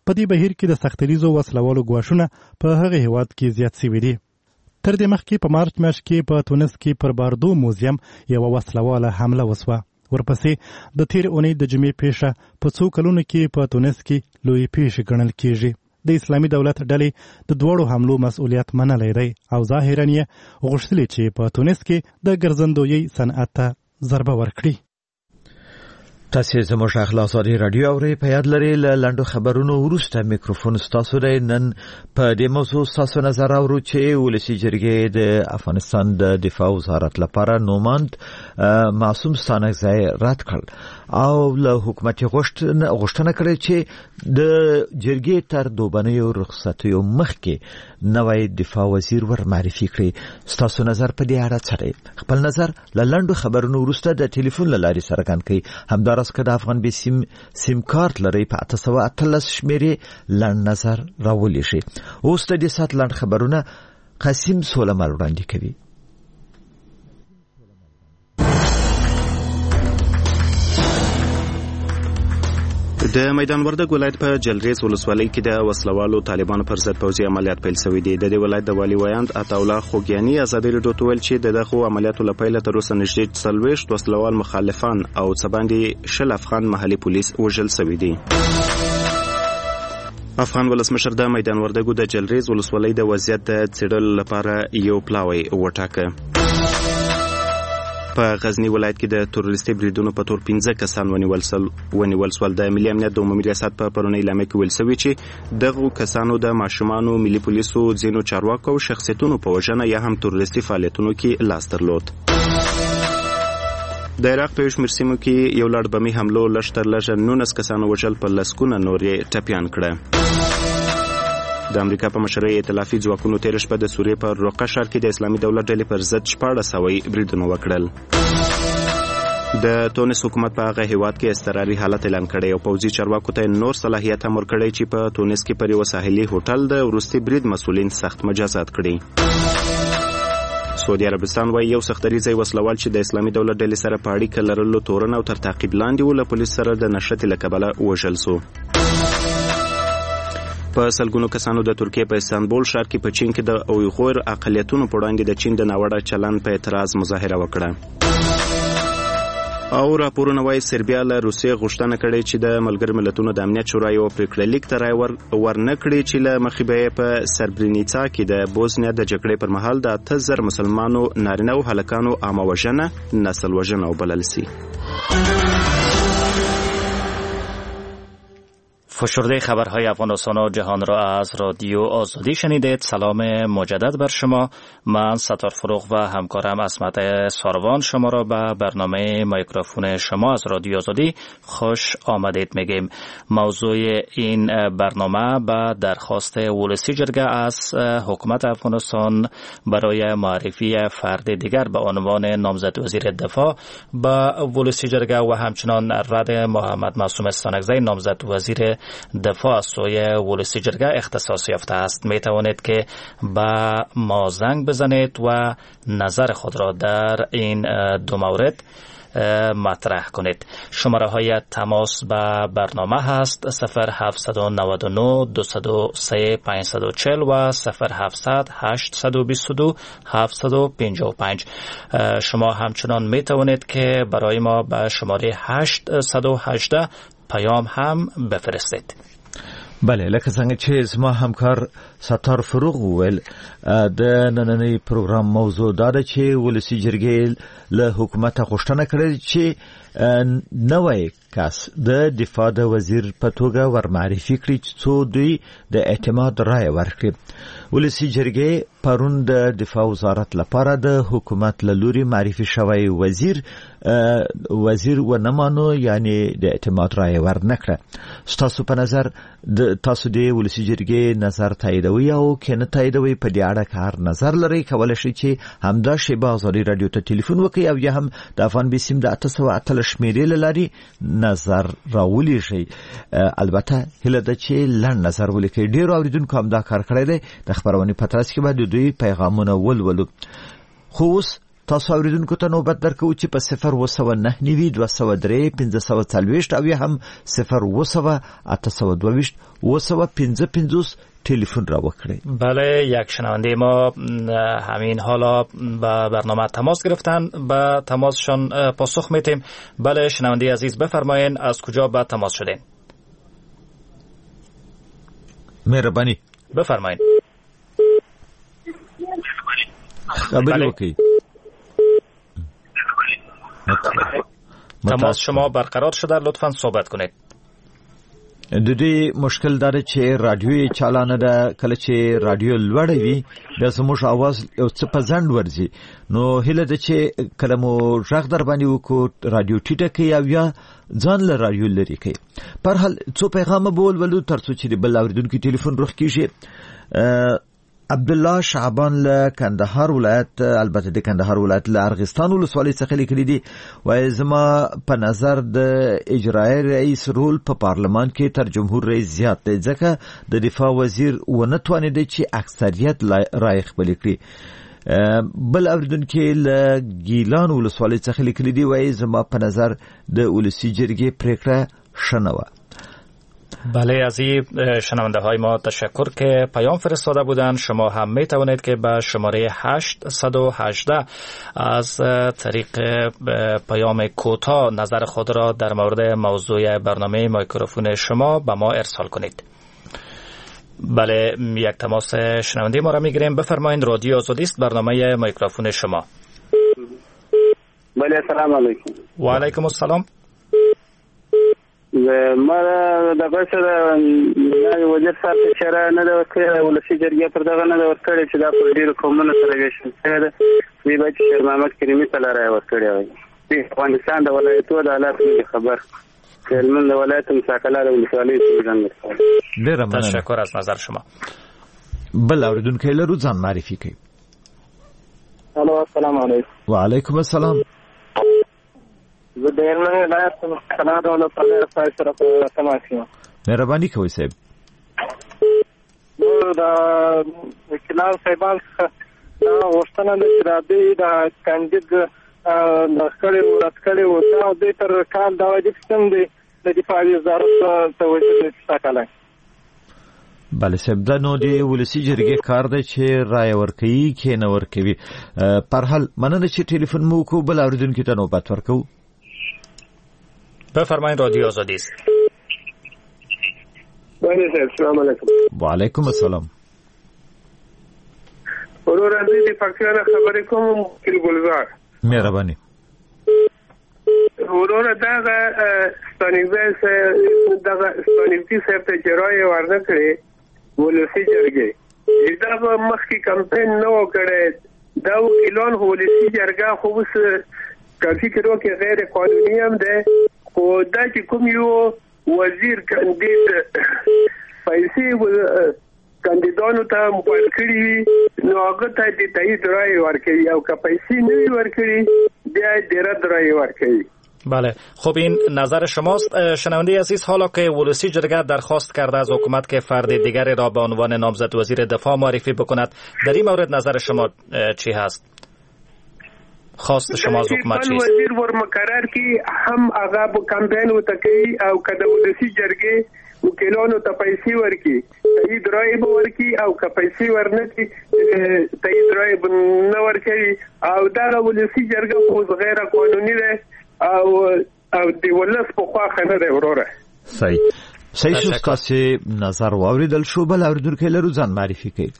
په دې بهیر کې د سختریزو وسلوالو ګواښونه په هغه هیواد کې زیات شوي دي. تر دې مخکې په مارچ میاشت کې په تونس کې پر باردو موزیم یوه وسلواله حمله وسوه. ورپسې د تیر اونۍ د جمعې پیښه په څو کلونو کې په تونس کې لوی پیښه ګڼل کیږي. د اسلامي دولت ډلې د دواړو حملو مسؤلیت منلی دی او ظاهرا یې غوښتلي چې په تونس کې د ګرځندویي صنعت ته ضربه ورکړي. تاسو زموږ اخلاص ازادي رادیو اورئ. په یاد لرئ له لنډو خبرونو وروسته میکروفون ستاسو دی. نن په دې موضوع ستاسو نظر اورو چې ولسي جرګې د افغانستان د دفاع وزارت لپاره نوماند معصوم ستانکزی رد کړ او له حکومت غوښتنه کړې چې د جرګې تر دوبنیو رخصتیو مخکې نوی دفاع وزیر ور معرفي کړي. ستاسو نظر په دې اړه څه دی؟ خپل نظر له لنډو خبرونو وروسته د ټلیفون له لارې څرګند کړئ. همداراز که د افغان بي سیم کارت لري په 818 شمیرې لنډ نظر راولېږئ. اوس د دې ساعت لنډ خبرونه قاسم سولمال وړاندې کوي. د میدان وردګ ولایت په جلریز ولسوالۍ کې د وسلوالو طالبانو پر ضد پوځي عملیات پیل شوي دي. د دې ولایت د والي ویاند عطاالله خوګیاني ازادي راډیو ته ویل چې دغه عملیاتو له پیله تر اوسه نږدې 40 وسلوال مخالفان او څه باندې 10 افغان محلي پولیس وژل شوي دي. افغان ولسمشر د میدان وردګو د جلریز ولسوالۍ د وضعیت د څېړلو لپاره یو پلاوی وټاکه. په غزنی ولایت کې د تروریستي بریدونو په تور 15 کسان ونیول شول. د ملي امنیت د عمومي ریاست په پرونی اعلامیه کې ویل شوي چې دغه کسانو د ماشومانو، ملي پولیسو، ځینو چارواکو او شخصیتونو په وژنه یا هم تروریستي فعالیتونو کې لاس درلود. د عراق په شمېر سیمو کې یو لړ بمي حملو لږ تر لږه 19 کسانو وژل، په لسګونه نور یې ټپیان کړه. د امریکا په مشرۍ ائتلافي ځواکونو تېره شپه د سوریې په رقه ښار کې د اسلامي دولت ډلې پر ضد 1400 بریدونه وکړل. د تونس حکومت په هغه هیواد کې اضطراري حالت اعلان کړی او پوځي چارواکو ته نور صلاحیت هم ورکړی چې په تونس کې پر یو ساحلي هوټل د وروستي برید مسؤلین سخت مجازات کړي. سعودي عربستان وايي یو سختریزی وسلوال چې د اسلامي دولت ډلې سره په اړیکه لرلو تورن او تر تعقیب لاندې و له پولیس سره د نښتې له کبله وژل شو. په سلګونو کسانو د ترکیې په استانبول ښار کې په چین کې د اویغور اقلیتونو په وړاندې د چین د ناوړه چلند په اعتراض مظاهره وکړه. او راپورونه وايي سربیا له روسیې غوښتنه کړې چې د ملګرو ملتونو د امنیت شورا یو پریکړه لیک ته رای ورنه کړي چې له مخې به په سربرینیڅا کې د بوسنیا د جګړې پر مهال د 8000 مسلمانو نارینه او هلکانو عامه وژنه نسل وژنه وبلل شي. فشرده خبرهای افغانستان و جهان را از رادیو آزادی شنیدید. سلام مجدد بر شما. من ستار فروغ و همکارم عصمت ساروان شما را به برنامه میکروفون شما از رادیو آزادی خوش آمدید میگیم. موضوع این برنامه به درخواست ولسی جرگه از حکومت افغانستان برای معرفی فرد دیگر به عنوان نامزد وزیر دفاع به ولسی جرگه و همچنان رد محمد معصوم ستانکزی نامزد وزیر دفاع از سوی ولسی جرگه اختصاص یافته است. می توانید که با ما زنگ بزنید و نظر خود را در این دو مورد مطرح کنید. شماره های تماس به برنامه هست 0799 203 540 و 0700 822 755. شما همچنان می توانید که برای ما به شماره 818 پیام هم بفرستید. بله، لکه څنګه چې زما همکار ستار فروغ وویل، د نننۍ پروګرام موضوع دا ده چې ولسی جرګې له حکومت غوښتنه کړې چې نوی کس د دفاع د وزیر په توګه ورمعرفي کړي څو دوی د اعتماد رای ورکړي. ولسی جرګې پرون د دفاع وزارت لپاره د حکومت له لوري معرفي شوی وزیر و نمانو، یعنی د اعتماد رای ورنکړه. ستاسو په نظر تاسو د ولسی جرګې نظر تاییدوي او که نه تاییدوي په دې اړه هر نظر لري کولای شئ چې همدا شیبه ازادي رادیو ته ټلیفون وکړئ او یا هم د افغان بي سیم د 818 شمیرې له لارې نظر راولېږئ. البته هیله ده چې لنډ نظر ولیکئ. ډېرو اورېدونکو همدا کار کړی دی. د خپرونې په ترڅ کې به د دوی پیغامونه ولولو. خو اوس تاسو اوریدونکو ته نوبت درکو چې په 019 203 1540 او هم 020 822 تلفن را وکړئ. بله، یک شنونده ما همین حالا با برنامه تماس گرفتن، با تماسشان پاسخ میتیم. بله شنونده عزیز بفرمایین از کجا با تماس شدین؟ مهربانی بفرمایین. خبری وکړئ. تماس شما برقرار شده، لطفاً صحبت کنید. د دې مشکل دا چې رادیو چالانه ده، کله چې رادیو لوړ وي بیا زموږ आवाज یو څه په ځند ورځي، نو هله ده چې کله مو ژغ در باندې وکړو رادیو ټیټه کوي او یا ځان له رادیو لري کوي. په هر حال څو پیغام بول ولو ترڅو چې بل اوریدونکو ټلیفون روخ کیږي. عبدالله شعبان له کندهار ولایت، البته د کندهار ولایت له ارغستان ولسوالۍ څخه لیکلي دي، وایي زما په نظر د اجرایي رئیس رول په پارلمان کې تر جمهور رئیس زیات دی، ځکه د دفاع وزیر ونه توانیدي چې اکثریت رای خپل کړي. بل اوریدونکو له ګیلان ولسوالۍ څخه لیکلي دي، وایي زما په نظر د ولسی جرګې پریکړه شنوه. بله، از این شنونده های ما تشکر که پیام فرستاده بودند. شما هم می توانید که به شماره 818 از طریق پیام کوتاه نظر خود را در مورد موضوع برنامه میکروفون شما به ما ارسال کنید. بله، یک تماس شنونده ما را می گیریم. بفرمایید، رادیو آزادی است، برنامه میکروفون شما. بله، سلام علیکم. و علیکم السلام. ما دغه سره وزیر صاحب چیرې نه د وکړې ولسی جرګې پر دغه نه د ورکړې چې دا په ډیرو قومونو سره ویشل شوی دی. دوی باید شیر محمد کریمي ته لاره ورکړې وای. د افغانستان د ولایتو د حالات خبر کلمن د ولایت مساکله د ولسوالۍ څخه. تشکر از نظر شما. بل اوریدونکو لرو ځان معرفي کوي. الو، السلام علیکم. و علیکم السلام. زه د علمي ولایت څخه د ولسوالۍ سره په تماس یم. مهرباني کوئ صاحب. د وکیلان صاحبان څخه غوښتنه ده چې د کاندید لښکرې ورکړې وو دوی تر کال دا وجه سیستم دی د دفاع وزارت ته وجه ټاکلی. بله صاحب، دا نو د ولسی جرګې کار دی چې رای ورکوي کې نه ورکوي. پر حال مننه چې ټلیفون مو وکړو. بل اوریدونکي ته نوبت ورکوو. بفرمایید، رادیو آزادی است. بله صاحب، سلام علیکم. و علیکم السلام. ورور عزیز د پاکستان خبرې کوم وکیل ګلزار. مهرباني. ورور دغه ستانیزه صاحب ته جرای ورنه کړې ولسی جرګې دا به مخکې کمپین نه وکړي. دا وکیلان ولسی جرګه خو اوس کافي کړو کې غیر قانوني هم ده، خو دا چې کوم یو وزیر کاندید پیسې کاندیدانو ته موبایل کړي نو هغه ته د تایید رای ورکوي او که پیسې نه وي ورکړي بیا د رد رای ورکوي. بله، خب این نظر شماست. شنونده عزیز، حالا که ولسی جرگه درخواست کرده از حکومت که فرد دیگری را به عنوان نامزد وزیر دفاع معرفی بکند، در این مورد نظر شما چی هست؟ خواست شما از حکومت چیست؟ وزیر ور مقرر کی هم هغه په کمپاین وتکي او کده ولسی جرګې وکیلانو ته پیسې ورکي، تایید رای به ورکي او که پیسې ورنکي تایید رای به نه ورکي او دا ولسی جرګه خو غیر قانوني ده او د ولس په خوا خنه ده. وروره صحیح شو. تاسو نظر واوریدل شو. بل اوریدونکو لرو ځان معرفي کوي.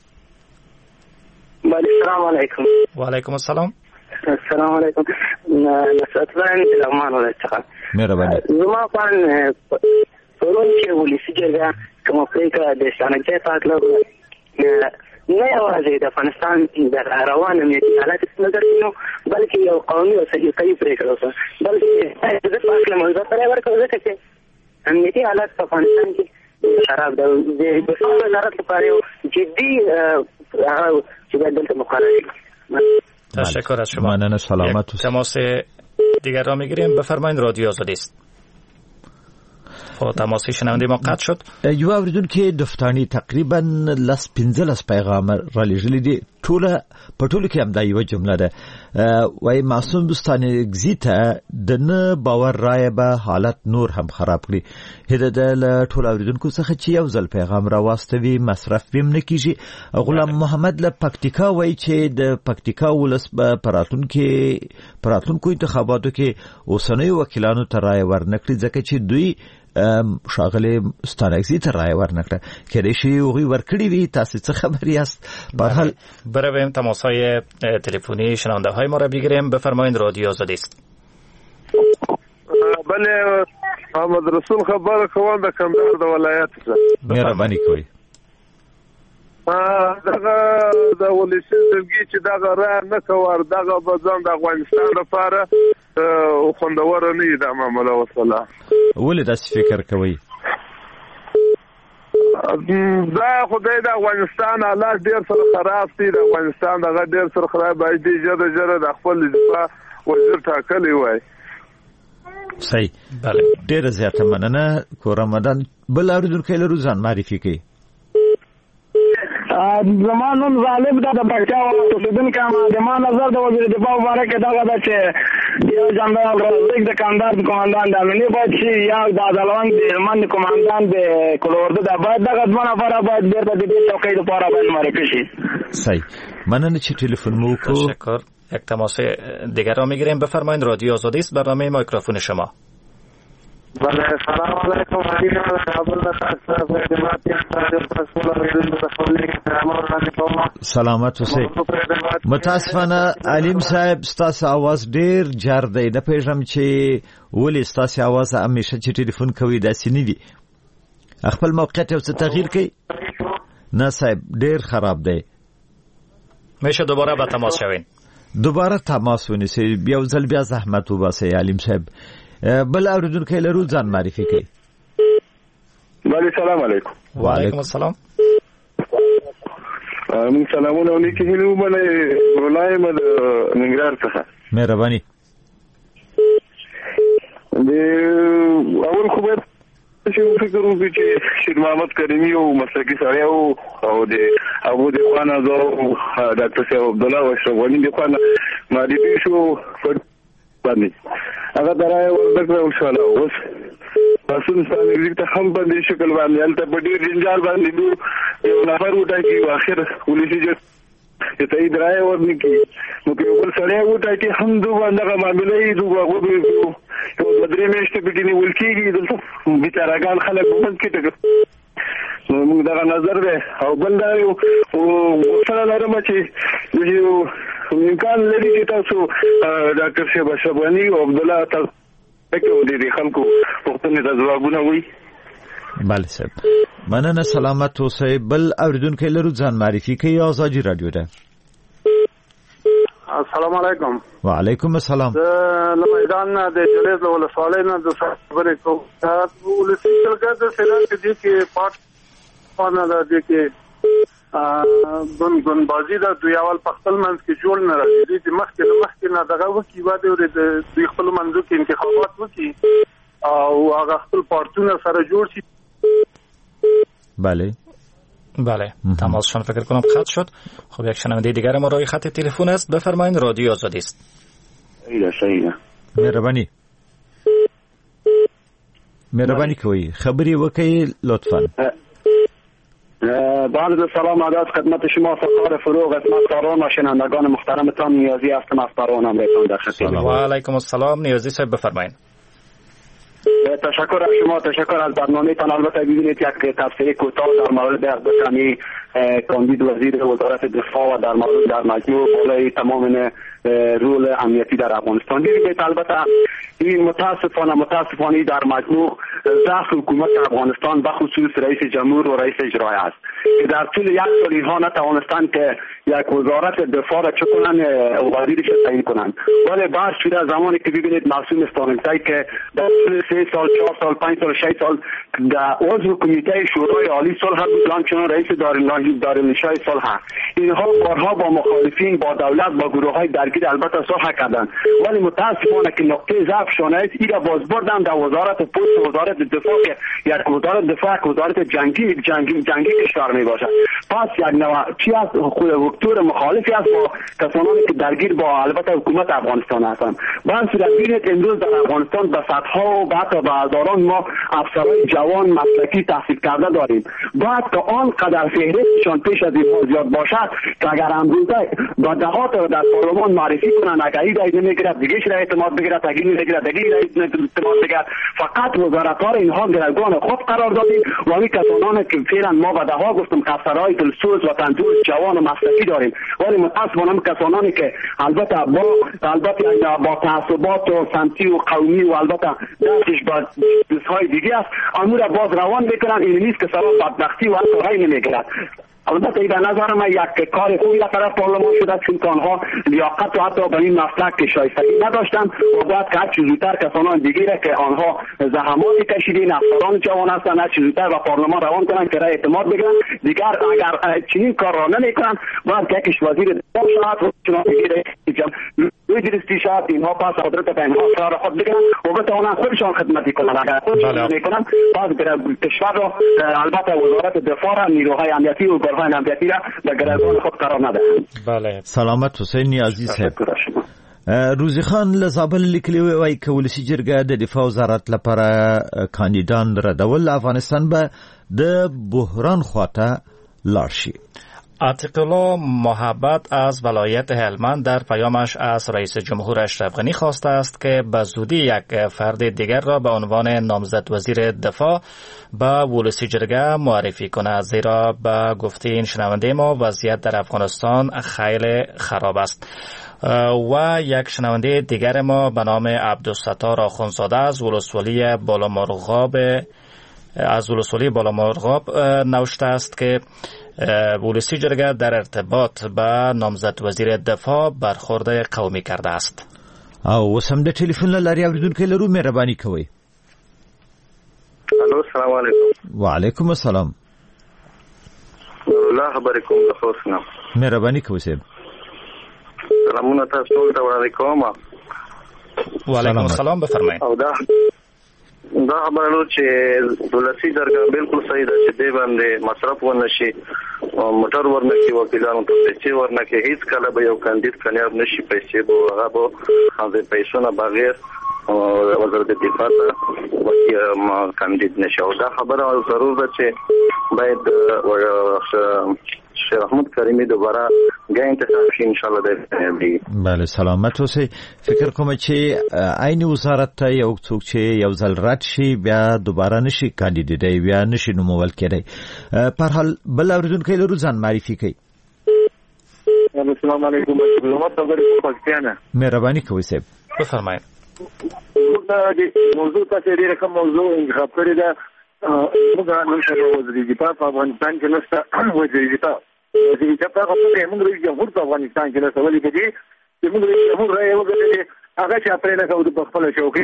السلام علیکم. و علیکم السلام. السلام علیکم. نصرتالله لغمان ولایت څخه. مهرباني. زما په پرون چې ولسی جرګه کوم پریکړه د شانګې پاتلو نه یوازې د افغانستان د روان امنیتي حالات نظر کینو بلکې یو قانوني او صحیح پریکړه وکړه، بلکې د فاصله موضوع سره ورکړل چې امنیتي حالات په افغانستان کې خراب ده. د دفاع وزارت لپاره یو جدي چې دلته مقرر شي. تشکر از شما. مننه. سلامت. تماس دیگر را میگیریم. بفرمایید، رادیو آزادی است. خب تماسی شنونده ما قطع شد. یو اوریدونکو دفتانی تقریبا 15 پیغام را لېږلي دي. په ټولو کې هم دا یو جمله ده وای معصوم بستانګزی ته د نه باور رائے به حالت نور هم خراب کړي. هدایت له ټول اوریدونکو څخه چې یو ځل پیغام را واستوي مصرف بیم نه کیږي. غلام محمد له پکتیکا وای چې د پکتیکا ولس په پراتونکو انتخاباتو کې اوسنۍ وکیلانو ته رائے ورنکړي ځکه چې دوی شاغله ستانکزی ته رائے ورنکړه کله شی وی ورکړي وی تاسو څه خبر یاست؟ به هر حال برویم تماسهای تلفنی شنونده های ما را بگیریم. بفرمایید رادیو آزادی است. بله محمد رسول خبر کوم د کندهار د ولایت څخه. مهرباني کوئ. دغه د ولسی زلګي چې دغه را نه کوار دغه بزن د افغانستان لپاره خوندور نه دی معاملې وصله. ولې تاسو فکر کوئ؟ دا خدای د افغانستان حالات ډیر سره خراب دي. د افغانستان دغه ډیر سره خراب دی. جره د خپل دفاع وزیر ټاکلی وای. صحیح. بله ډیر زیاته مننه. کورمدان بل اوریدونکو له روزان معرفي کوي. زمانون ظالم دا د پکتیا اوسیدونکو ما نظر د وزیر دفاع مبارک دغه د چې یو جنرال رازق د کاندار کمانډان د امنیت باید شي یا د عدالت د هلمند کمانډان د کلورده د باید دغه دوه نفر باید بیرته د دې چوکۍ لپاره باید معرفي شي. صحیح. مننه چې تلفن مو کو. تشکر. یک تماس دیگر را میگیریم. بفرمایید رادیو آزادی است. برنامه میکروفون شما. بله سلام علیکم. علیکم سلامت اوسئ. متاسفانه علیم صاحب ستاسو आवाज ډیر جار دی. نه پېژنم چې ولې ستاسو आवाज همیشه چې ټلیفون کوي داسې نه دي. خپل موقعیت او څه تغییر کوي؟ نه صاحب ډیر خراب دی. میشه دوباره با تماس شوین. دوباره تماس ونیسئ. یو ځل بیا زحمت وباسئ علیم صاحب. بل اوریدونکو له روزان معرفي کوي. بله سلام علیکم. وعلیکم السلام. من سلامونه علیکم. هلو بله ولایم د ننګرهار څخه. مهرباني. اول خو به چې فکر وکړي چې شیر محمد کریمی او مسلکي سړی او د ابو د خوانه زو ډاکټر صاحب عبد الله اشرف غنی د خوانه ما دې شو باندې هغه درای ورته او شاله اوس پسون ستاسو ته هم باندې شکل باندې الته په ډیر جنجال باندې یو نفر وټا کی اخر ولسی چې ته درای ورنه کی نو په بل سره وټا کی هم دوه باندې معاملې دوه غوډه یو بدري مېشته بګینی ولکیږي دلته بیچارهګان خلک ومن کې ټک نو موږ دا نظر ده او بل دا یو سره لرم چې یو امکان لري چې تاسو ډاکټر صاحب اشرفغنی او عبد الله تاسو دې خلکو پښتنې ته ځوابونه وي. بله صاحب مننه. سلامت اوسئ. بل اوریدونکو له روزان معرفي کوي. آزادي رادیو ده. السلام علیکم. وعلیکم السلام. د میدان د جلیز ولسوالۍ نه د خبرې کوم. ولسی جلګه د سیلان کې چې پات پانه د کې ګون بازی د دوی اول په خپل منځ کې جوړ نه راځي. د مخکې نه دغه وکی واده ور د دوی خپل منځو کې انتخابات وکي او هغه خپل پارتونه سره جوړ شي. بله تماسشان فکر کنم قطع شد. خب یک شنونده دیگر ما روی خط تلفن است. بفرمایید رادیو آزادی است. صحیح. مهربانی کوي خبري وکړئ لطفا. بعد از سلام عرض خدمت شما سرکار فروغ از مستران و شنوندگان محترمتان. نیازی هستم از پروان امریکا در خدمت. و علیکم السلام. نیازی صاحب بفرمایید. تشکر از شما. تشکر از برنامه تان. البته ببینید یک تفسیر کوتاه در مورد بسیاری کاندید وزیر وزارت دفاع و در مورد در مجموع بالای تمام رول امنیتی در افغانستان. ببینید البته این متاسفانه در مجموع ضعف حکومت افغانستان به خصوص رئیس جمهور و رئیس اجرایی است که در طول یک سال اینها نتوانستند که یک وزارت دفاع را چه کنند وزیرش تعیین کنند. ولی بعد شده زمانی که ببینید معصوم استانکزی که در طول 3 سال 4 سال 5 سال 6 سال در عضو کمیته شورای عالی صلح بود، همچنین رئیس دارالانشای صلح. اینها بارها با مخالفین با دولت با گروه‌های درگیر البته صلح کردند، ولی متاسفانه که نقطه ضعفشان است ایرا باز بردند در وزارت وزارت دفاع که یک وزارت دفاع وزارت جنگی کشور می باشد. پس یک نوع چی از وکتور مخالفی است با کسانی که درگیر با البته حکومت افغانستان هستند. بعد صورت ببینید امروز در افغانستان به صدها و حتی به هزاران ما افسرهای جوان مسلکی تحصیل کرده داریم. بعد که آنقدر فهرستشان پیش از اینها زیاد باشد که اگر امروزه با دهات در پارلمان معرفی کنند اگر این رئیس نمیگیرد دیگه رئیس اعتماد بگیرد اگر نمیگیرد دیگه رئیس اعتماد بگیرد فقط وزارت‌ها را اینها گروگان خود قرار دادیم و این کسانان که فعلا ما به دهها گفتم که افسرهای دلسوز و تندوز جوان و مسلکی داریم ولی متاسفانه کسانی که البته با تعصبات و سمتی و قومی و البته دستش با چیزهای دیگه است امور باز روان میکنن این نیست که سبب بدبختی و اثرایی نمیگیرد. البته به نظر من یک کار خوبی در طرف پارلمان شده چون که آنها لیاقت و حتی به این مسلک که شایستگی نداشتن و باید که هر چیز زودتر کسانان دیگه که آنها زحماتی کشیدین افسران جوان هستن هر چیز زودتر و پارلمان روان کنن که رای اعتماد بگیرن. دیگر اگر چنین کار را نمیکنن باید که یکیش وزیر دفاع شد و چنان بگیره روی درستی شد اینها پس قدرت به اینها قرار خود بگیرن و بتوانن خودشان خدمتی کنن. اگر خودشان نمیکنن باز کشور را البته وزارت دفاع را نیروهای امنیتی و گروه‌های امنیتی را به گروگان خود قرار ندهند. بله سلامت حسین نیازی صاحب. روزی خان لزابل لیکلی وای که ولسی جرګه د دفاع وزارت لپاره کاندیدان ردول افغانستان به د بحران خواته لاړ شي. عتیق الله محبت از ولایت هلمند در پیامش از رئیس جمهور اشرف غنی خواسته است که به زودی یک فرد دیگر را به عنوان نامزد وزیر دفاع به ولسی جرگه معرفی کند زیرا به گفته این شنونده ما وضعیت در افغانستان خیلی خراب است. و یک شنونده دیگر ما به نام عبدالستار آخوندزاده از ولسوالی بالامرغاب نوشته است که ولسی جرگه در ارتباط به نامزد وزیر دفاع برخورد قومی کرده است. او وسم د ټلیفون لاري اوریدونکو لرو مهرباني کوئ. الو السلام علیکم. وعلیکم السلام. الله خبرکم د خوښنه. مهرباني کوئ صاحب. سلامونه تاسو ته وعلیکم. وعلیکم السلام بفرمایئ. او دا خبرو چې ولسی جرګه بالکل صحیح ده چې دې باندې مصرف ونشي موټر ورنکي وکیلانو ته پیسې ورنکي هیڅ کله به یو کاندید کامیاب نشي پیسې به هغه به د پیسو نه بغیر وزارت دفاع ته کاندید نشي او دا خبره ضرور ده چې باید شیخ محمود کریمی دوباره گه انتخاب شي ان شاء الله د بله سلامت اوسئ. فکر کوم چې عین وزارت ته یو څوک چې یو ځل رد شي بیا دوباره نشي کاندیدای بیا نشي نومول کېدای. پر حال بل اوریدونکو لرو ځان معرفي کړئ. السلام علیکم محمد صاحب پاکستان. مهرباني کوئ صاحب. بفرمایئ. موضوع تاسو ډیره کوم موضوع انتخاب کړی ده. موږ نن شروع وزیر دفاع په افغانستان کې نشته. وزیر دفاع په موږ رئیس جمهور په افغانستان کې نشته ولې دې چې موږ رئیس جمهور راي وګړي هغه چې پرې نه کوو د خپل شوقي.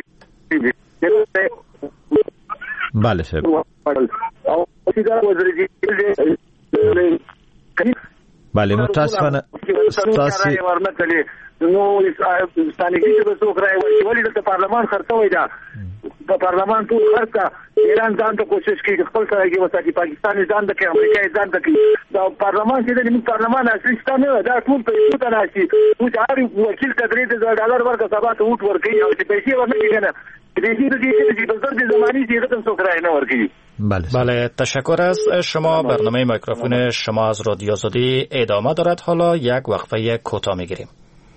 بله صاحب. او چې دا وزیر دې بله متاسفانه تاسو ورنکړي نو ستانګي چې به څوک راوي ولې د پارلمان خرڅوي دا په پارلمان ټول خرڅه ایران ځان ته کوشش کوي خپل سره کې وساتي پاکستان ځان ته کوي امریکا ځان ته کوي دا پارلمان چې د پارلمان اصلي ستانه دا ټول پیسې ته راشي او هر وکیل ته $3 ورکړه سبا ته وټ ورکړي او چې پیسې ورنکړي کنه دې د زماني چې ته څوک راي نه ورکړي. بله تشکر از شما. برنامه میکروفون شما از رادیو آزادی ادامه دارد. حالا یک وقفه کوتاه میگیریم.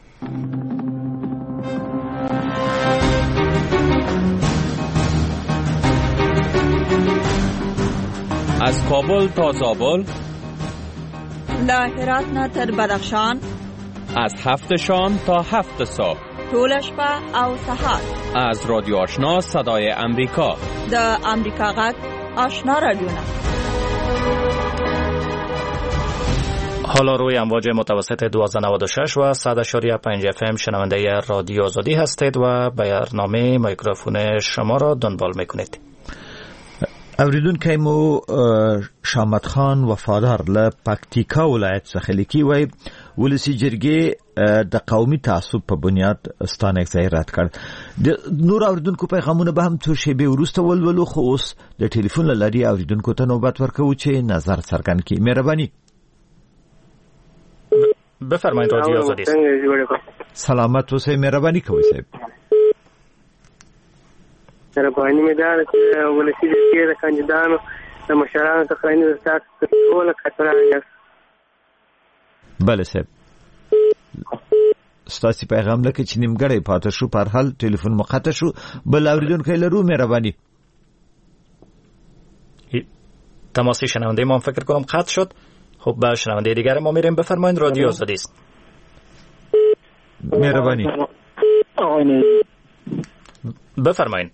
از کابل تا زابل، له هرات نه تر بدخشان، از 7 شام تا 7 صبح، ټول شپه او سهار. از رادیو آشنا صدای امریکا، د امریکا غږ آشنا رادیونا. حالا روی امواج متوسط 1296 و 100.5 FM شنونده رادیو آزادی هستید و برنامه میکروفون شما را دنبال میکنید. اوریدونکو مو شامت خان وفادار له پکتیکا ولایت څخه لیکي وای ولسی جرګې د قومي تعصب په بنیاد ستانه ځای رات کړ. د نور اوریدونکو پیغامونه به هم څو شیبې وروسته ولولو، خو اوس د ټلیفون لاري اوریدونکو ته نوبت ورکوو چې نظر څرګند کړي. مهرباني. بفرمایید رادیو آزادی. سلامت اوسئ. مهرباني کوئ صاحب. مهرباني مې دا چې ولسی جرګې د کاندیدانو د مشرانو څخه نه تاسو ټول کتره. بله صاحب، ستاسو پیغام لکه چې نیمګړی پاتې شو، په هر حال ټلیفون مقطع شو. بل اوریدونکو لرو. مهرباني. تماس شنونده ما فکر کنم قطع شد. خب به شنونده دیگر ما میریم. بفرمایید رادیو آزادی است. مهرباني. بفرمایید.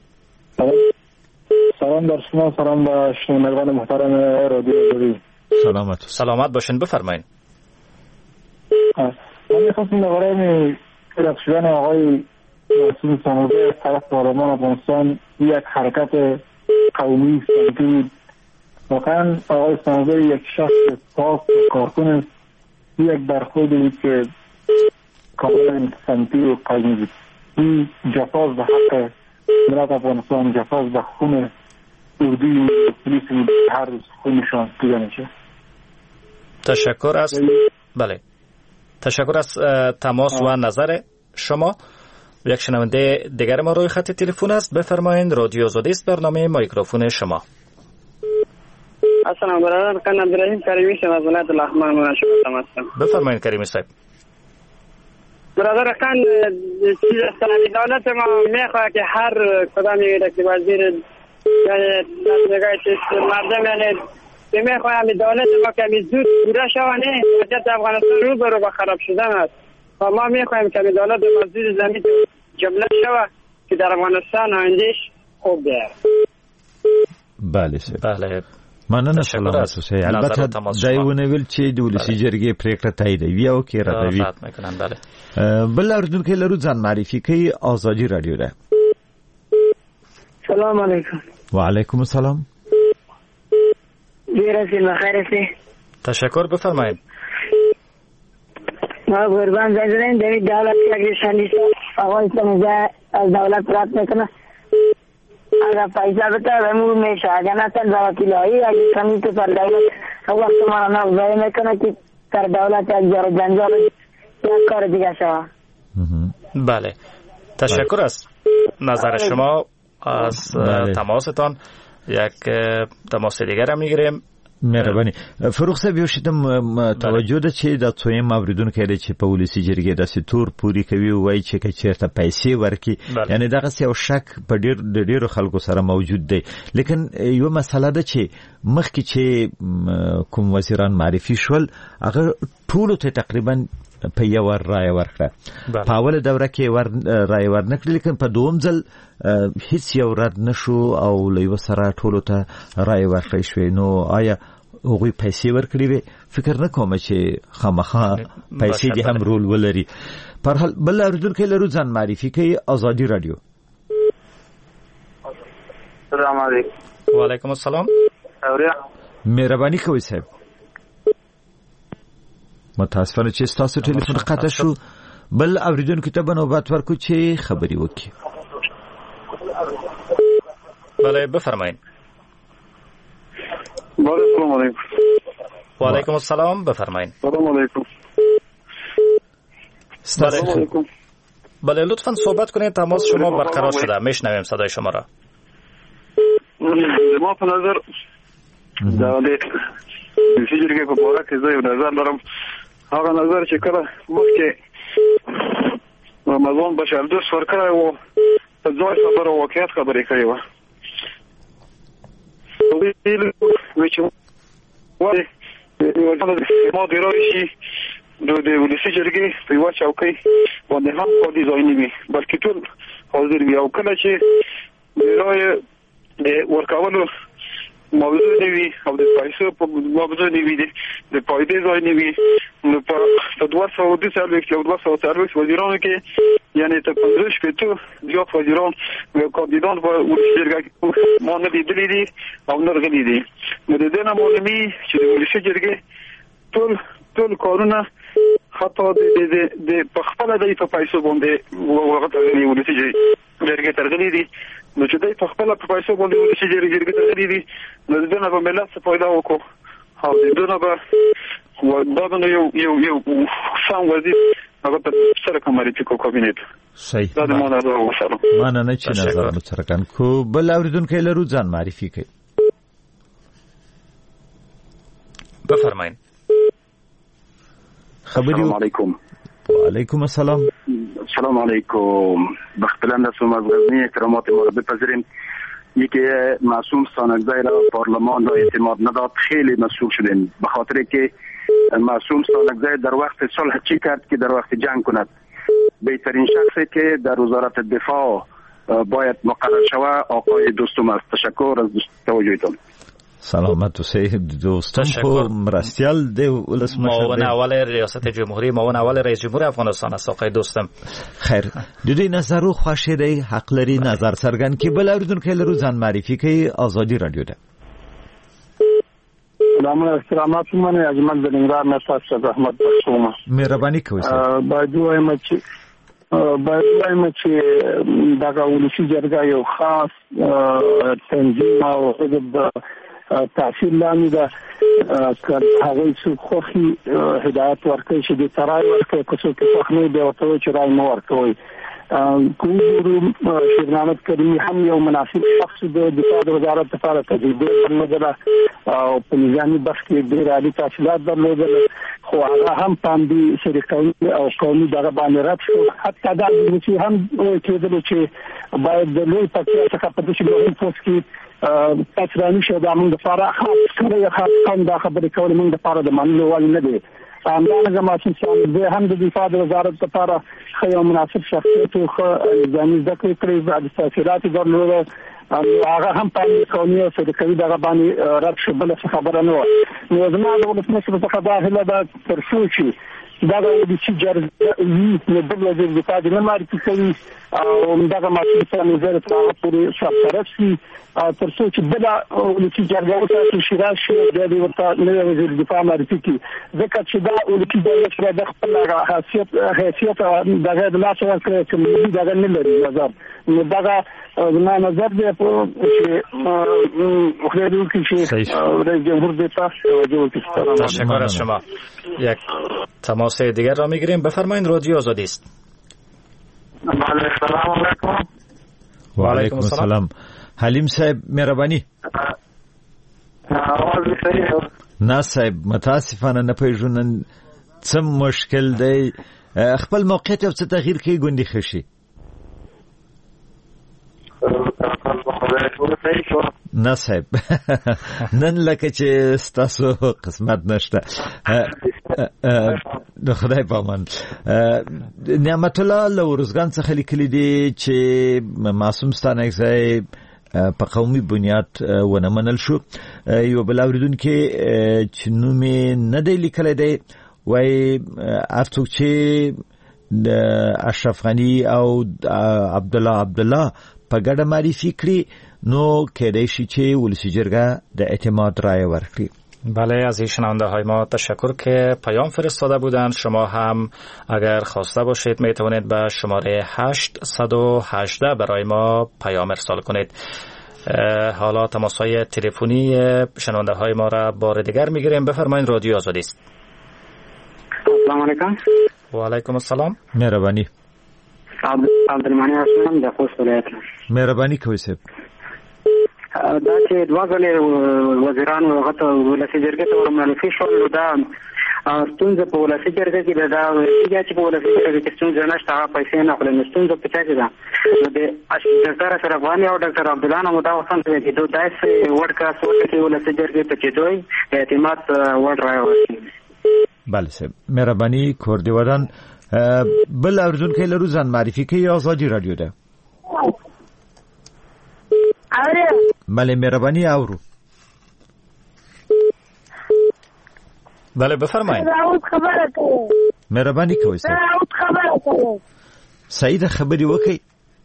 سلام بر شما، سلام به شنوندگان محترم رادیو آزادی. سلامت باشین. بفرمایید. من میخواستم درباره رد شدن آقای مسعود سانوزه از طرف پارلمان افغانستان یک حرکت قومی سمتی بود. واقعا آقای سانوزه یک شخص پاک و کارکن است. یک برخوردی بود که کاملا سمتی و قومی بود. این جفاز به حق ملت افغانستان، جفاز به خون اردوی و پلیس بود. هر روز خونشان دیده میشه. تشکر از بله، تشکر از تماس و نظر شما. یک شنونده دیگر ما روی خط تلفن است. بفرمایید رادیو آزادی است، برنامه میکروفون شما. السلام علیکم. کان عبدالرحیم کریمی از ولایت لغمان مناشفه تماس. بفرمایید کریمی صاحب. برادر خان، دولت ما میخواد که هر کدام یک وزیر یعنی مردم یعنی میخوایم دولت ما کمی زود پوره شوانه وضعیت افغانستان رو برو به خراب شدن است و ما میخوایم کمی دولت ما زود زمین جمله شوه که در افغانستان آیندهش خوب بیاره. بله سر. بله. مننه. سلامت اوسئ. البته دایونه ویل چې د ولسی جرګې پریکړه تاییدوي او کې راځي. بل اردوونکو لرو ځان معرفي کوي. آزادی رادیو ده. سلام علیکم. و علیکم السلام. بیرسیل بخیر هستی. تشکر. بفرمایید. ما قربان زنجرین دوید دولت که شنیسته آقای سانوزه از دولت رد میکنه. اگر پیسه بده رمو میشه، اگر نه تن وکیلایی اگر کمی تو سر دولت وقت ما نوزایی میکنه که سر دولت یک جار جنجال یک کار دیگه شود. بله، تشکر از نظر شما، از تماستان. یک تماس دیگر هم میگیریم. مهرباني. فروخ صاحب یو شتم توجه ده چې د څویم اوریدونکو لري چې په ولسی جرګې د ستور پوری کوي وای چې چیرته پیسې ورکي. یعنی دغه یو شک په ډیرو خلکو سره موجود دی. لیکن یو مسله ده چې مخکې چې کوم وزیران معرفي شول هغه ټول ته تقریبا په یو رای ورکړه. په اوله دوره کې رای ورنکړه، لیکن په دوم ځل هیڅ یو رد نشو او لوی سره ټول ته رای ورکړی شو. نو آیا هغوی پیسې ورکړي وي؟ فکر نه کوم چې خامخا پیسې دې هم رول ولري. پر حال بل اردوونکو لرو ځان معرفي کوي. آزادی رادیو. السلام علیکم. و علیکم السلام. مهرباني کوئ صاحب. متاسفانه چې تاسو ټلیفون قطع شو. بل اوریدونکو ته نوبت ورکو چې خبري وکړي. بله بفرمایید. السلام علیکم. و علیکم السلام. بفرمایید. السلام علیکم. السلام علیکم. بله لطفاً صحبت کنید. تماس شما برقرار شده، میشنویم صدای شما را. ما په نظر دا د جرګې په باره کې زه یو نظر لرم. هغه نظر چې کله مخکې رمضان بشردوست ورکړی و په ځای خبره واقعیت خبرې کړې وه. وی چې ما د رایشي د ولسي جرګې په یوه چوکۍ باندې هم قاضي ځای نه وي بلکې ټول حاضر وي. او کله چې د رایې د ورکولو موضوع نه وي او د پیسو په موضوع نه وي د پایدې ځای نه وي، نو په 240 او 240 وزیرانو کې یعنی ته 15 پېټو زیات وزیران او کاندیدان په ولسی جرګه کې ما نه لیدلي دي او نه غلي دي. نو د دې نه معلومي چې د ولسی جرګې ټول کارونه حتی د په خپل د پیسو باندې وغوښتل دي ولسی جرګې ترغلي دي. نو چې د په خپل په پیسو باندې ولسی جرګې ترغلي دي نو د دې نه په ملت څه فائدہ وکړو او د دې نه به دا یو سم وزیر هغه ته سره کومري چې کابینت صحیح دا د مونږ راو وسره مانه نه چې نظر مترکان کو بل اوریدونکو لرو ځان معرفي کوي. بفرمایئ. السلام علیکم. وعلیکم السلام. السلام علیکم. بختلان هستم از غزنی. احترامات ما را بپذیریم. یکی معصوم سانگزای را پارلمان را اعتماد نداد. خیلی مسئول شدیم به خاطر که معصوم سانگزای در وقت صلح چی کرد که در وقت جنگ کند. بهترین شخصی که در وزارت دفاع باید مقرر شود آقای دوستم است. تشکر از توجهتون. سلامت اوسئ دوستم. خو مرستیال دی ولس مشر معاون اول ریاست جمهوری معاون اول رئیس جمهور افغانستان است آقای دوستم. خیر د دې نظر خوښ دی حق لري نظر څرګند کی بل اوریدونکو لرو ځان معرفي کوي. آزادي رادیو ده. سلام استرامات من اجمل د ننګرهار نه تاسو زحمت بخښوم. مهرباني کوئ. باید وایم چې دغه ولسی جرګه یو خاص تنظیم او حزب تحصیل لاندې ده. هغوی څوک خوښي هدایت ورکوي چې د ترای ورکوي که څوک خوښ نه بیا ورته وایي چې رای مه ورکوئ. که وګورو شیخ محمد کریمي هم یو مناسب شخص د دفاع د وزارت لپاره تجربه درلودله او په نظامي بخش کې ډېر عالي تحصیلات درلودل خو هغه هم پاندي شریکوي او قومي دغه باندې رد شو. حتی دا چې هم کېدل چې باید د لوی پکې څخه په دې مهم پوسټ کې تاسو شو د موږ لپاره خاص کړی خاص کوم دا خبرې کول موږ لپاره د منلو وړ نه دي. همدارنګه معصوم صاحب هم د دفاع د وزارت لپاره خو مناسب شخصیت او ځاني ذکر کړی د تاثیرات درلوده هغه هم په قومي او شریکوي دغه باندې رد شو. بل څه خبره نه و. نو زما د ولسمشر څخه دا هله ده تر څو چې دا د چې جرګې نه د وزیر دفاع نه معرفي کوي او دغه معصوم صاحب نظر ته پوری شرطرسي تر څو چې بل ولسی جرګه ته شیراز شي د ورته نوې وزیر دفاع معرفي کوي ځکه چې دا ولسی جرګه د خپل حیثیت دغه د لاس ورکړي چې موږ دغه نه لري نظر نو دغه ما نظر دی چې خیلی که رئیس جمهور دفاع تشکر از شما. یک تماس دیگر را میگیریم. بفرمایید. رادیو آزادی است. سلام علیکم. و علیکم السلام. حلیم صاحب مهرباني. आवाज صحیح ہے. نه صاحب متاسفانه نه پیژنن څه مشکل دی. خپل موقعیت او څه تغییر کوي ګوندی خشي. نه صاحب نن لکه چې ستاسو قسمت نشته. د خدای په امان. نعمت الله لورزګان څخه لیکلي دي چې معصوم ستانکزی په قومي بنیاد ونه منل شو. یو بل اوریدونکو چې نومې نه دی لیکلی دی وای ارڅوک چې د اشرف غنی او عبدالله په ګډه معرفي کړي نو کېدای شي چې ولسی جرګه د اعتماد رای ورکړي. بله از این شنونده های ما تشکر که پیام فرستاده بودند. شما هم اگر خواسته باشید می توانید به شماره 818 برای ما پیام ارسال کنید. حالا تماس های تلفنی شنونده های ما را بار دیگر می گیریم. بفرمایید. رادیو آزادی است. السلام علیکم. و علیکم السلام. مهربانی. عبدالمانی هستم د خوست ولایت. مهربانی کوئ صاحب. دا چې دوه ځلې وزیرانو هغه ته ولسی جرګې ته ورمعرفي شول دا ستونزه په ولسی جرګه کې ده. دا چې په ولسی جرګه کې ستونزه نشته هغه پیسې نه خپلې ستونزه په چا کې ده. د ډاکټر اشرف افغاني او ډاکټر عبدالله نو دا وسم چې دوی داسې ورکا سوچ کې ولسی جرګې ته چې دوی اعتماد ور راوړي. بله صاحب مهرباني کور دی ودان. بل اردوونکو لرو ځان معرفي کوي. آزادي رادیو ده. بله مهربانی اورو. بله بفرمایید. مهربانی کوئ صاحب. سعید خبري وکي.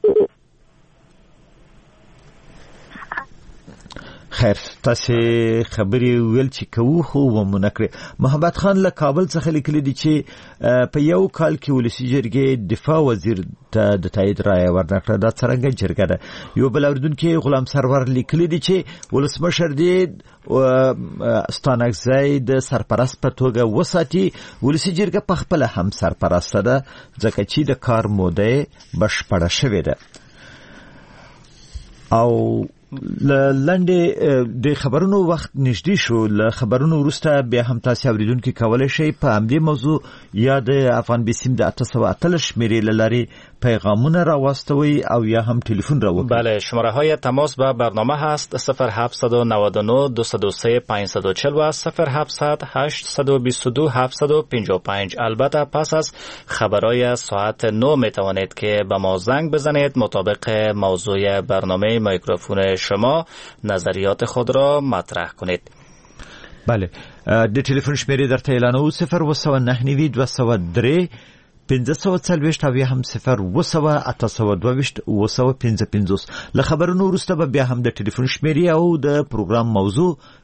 خیر تاسو خبري ویل چې کوو خو ومونه کړې. محمد خان له کابل څخه لیکلي دي چې په یو کال کې ولسی جرګې دفاع وزیر ته د تایید رایه ورنکړه. دا څرنګه جرګه ده؟ یو بل اوریدونکو غلام سرور لیکلي دي چې ولسمشر دې ستانکزی د سرپرست په توګه وساتي. ولسی جرګه په خپل هم سرپرست ده ځکه چې د کار موده بشپړه شوې ده. او لنډه د خبرونو وخت نږدې شو. له خبرونو وروسته بیا هم تاسو اوریدونکو کولای شئ په همدې موضوع یا د افغان بیسیم د 818 شمیرې لاري پیغامونه راوستوي او یا هم تلفن را وکړئ. بله، شماره های تماس به برنامه هست 0799 203 540 و 0700 822 755. البته پس از خبرهای ساعت 9 می توانید که به ما زنگ بزنید مطابق موضوع برنامه میکروفون شما نظریات خود را مطرح کنید. بله، د تلفن شمیره در اعلانو 019 203 540 او هم 0 له خبرونو وروسته به بیا هم د تلیفون شمیرې او د پروګرام موضوع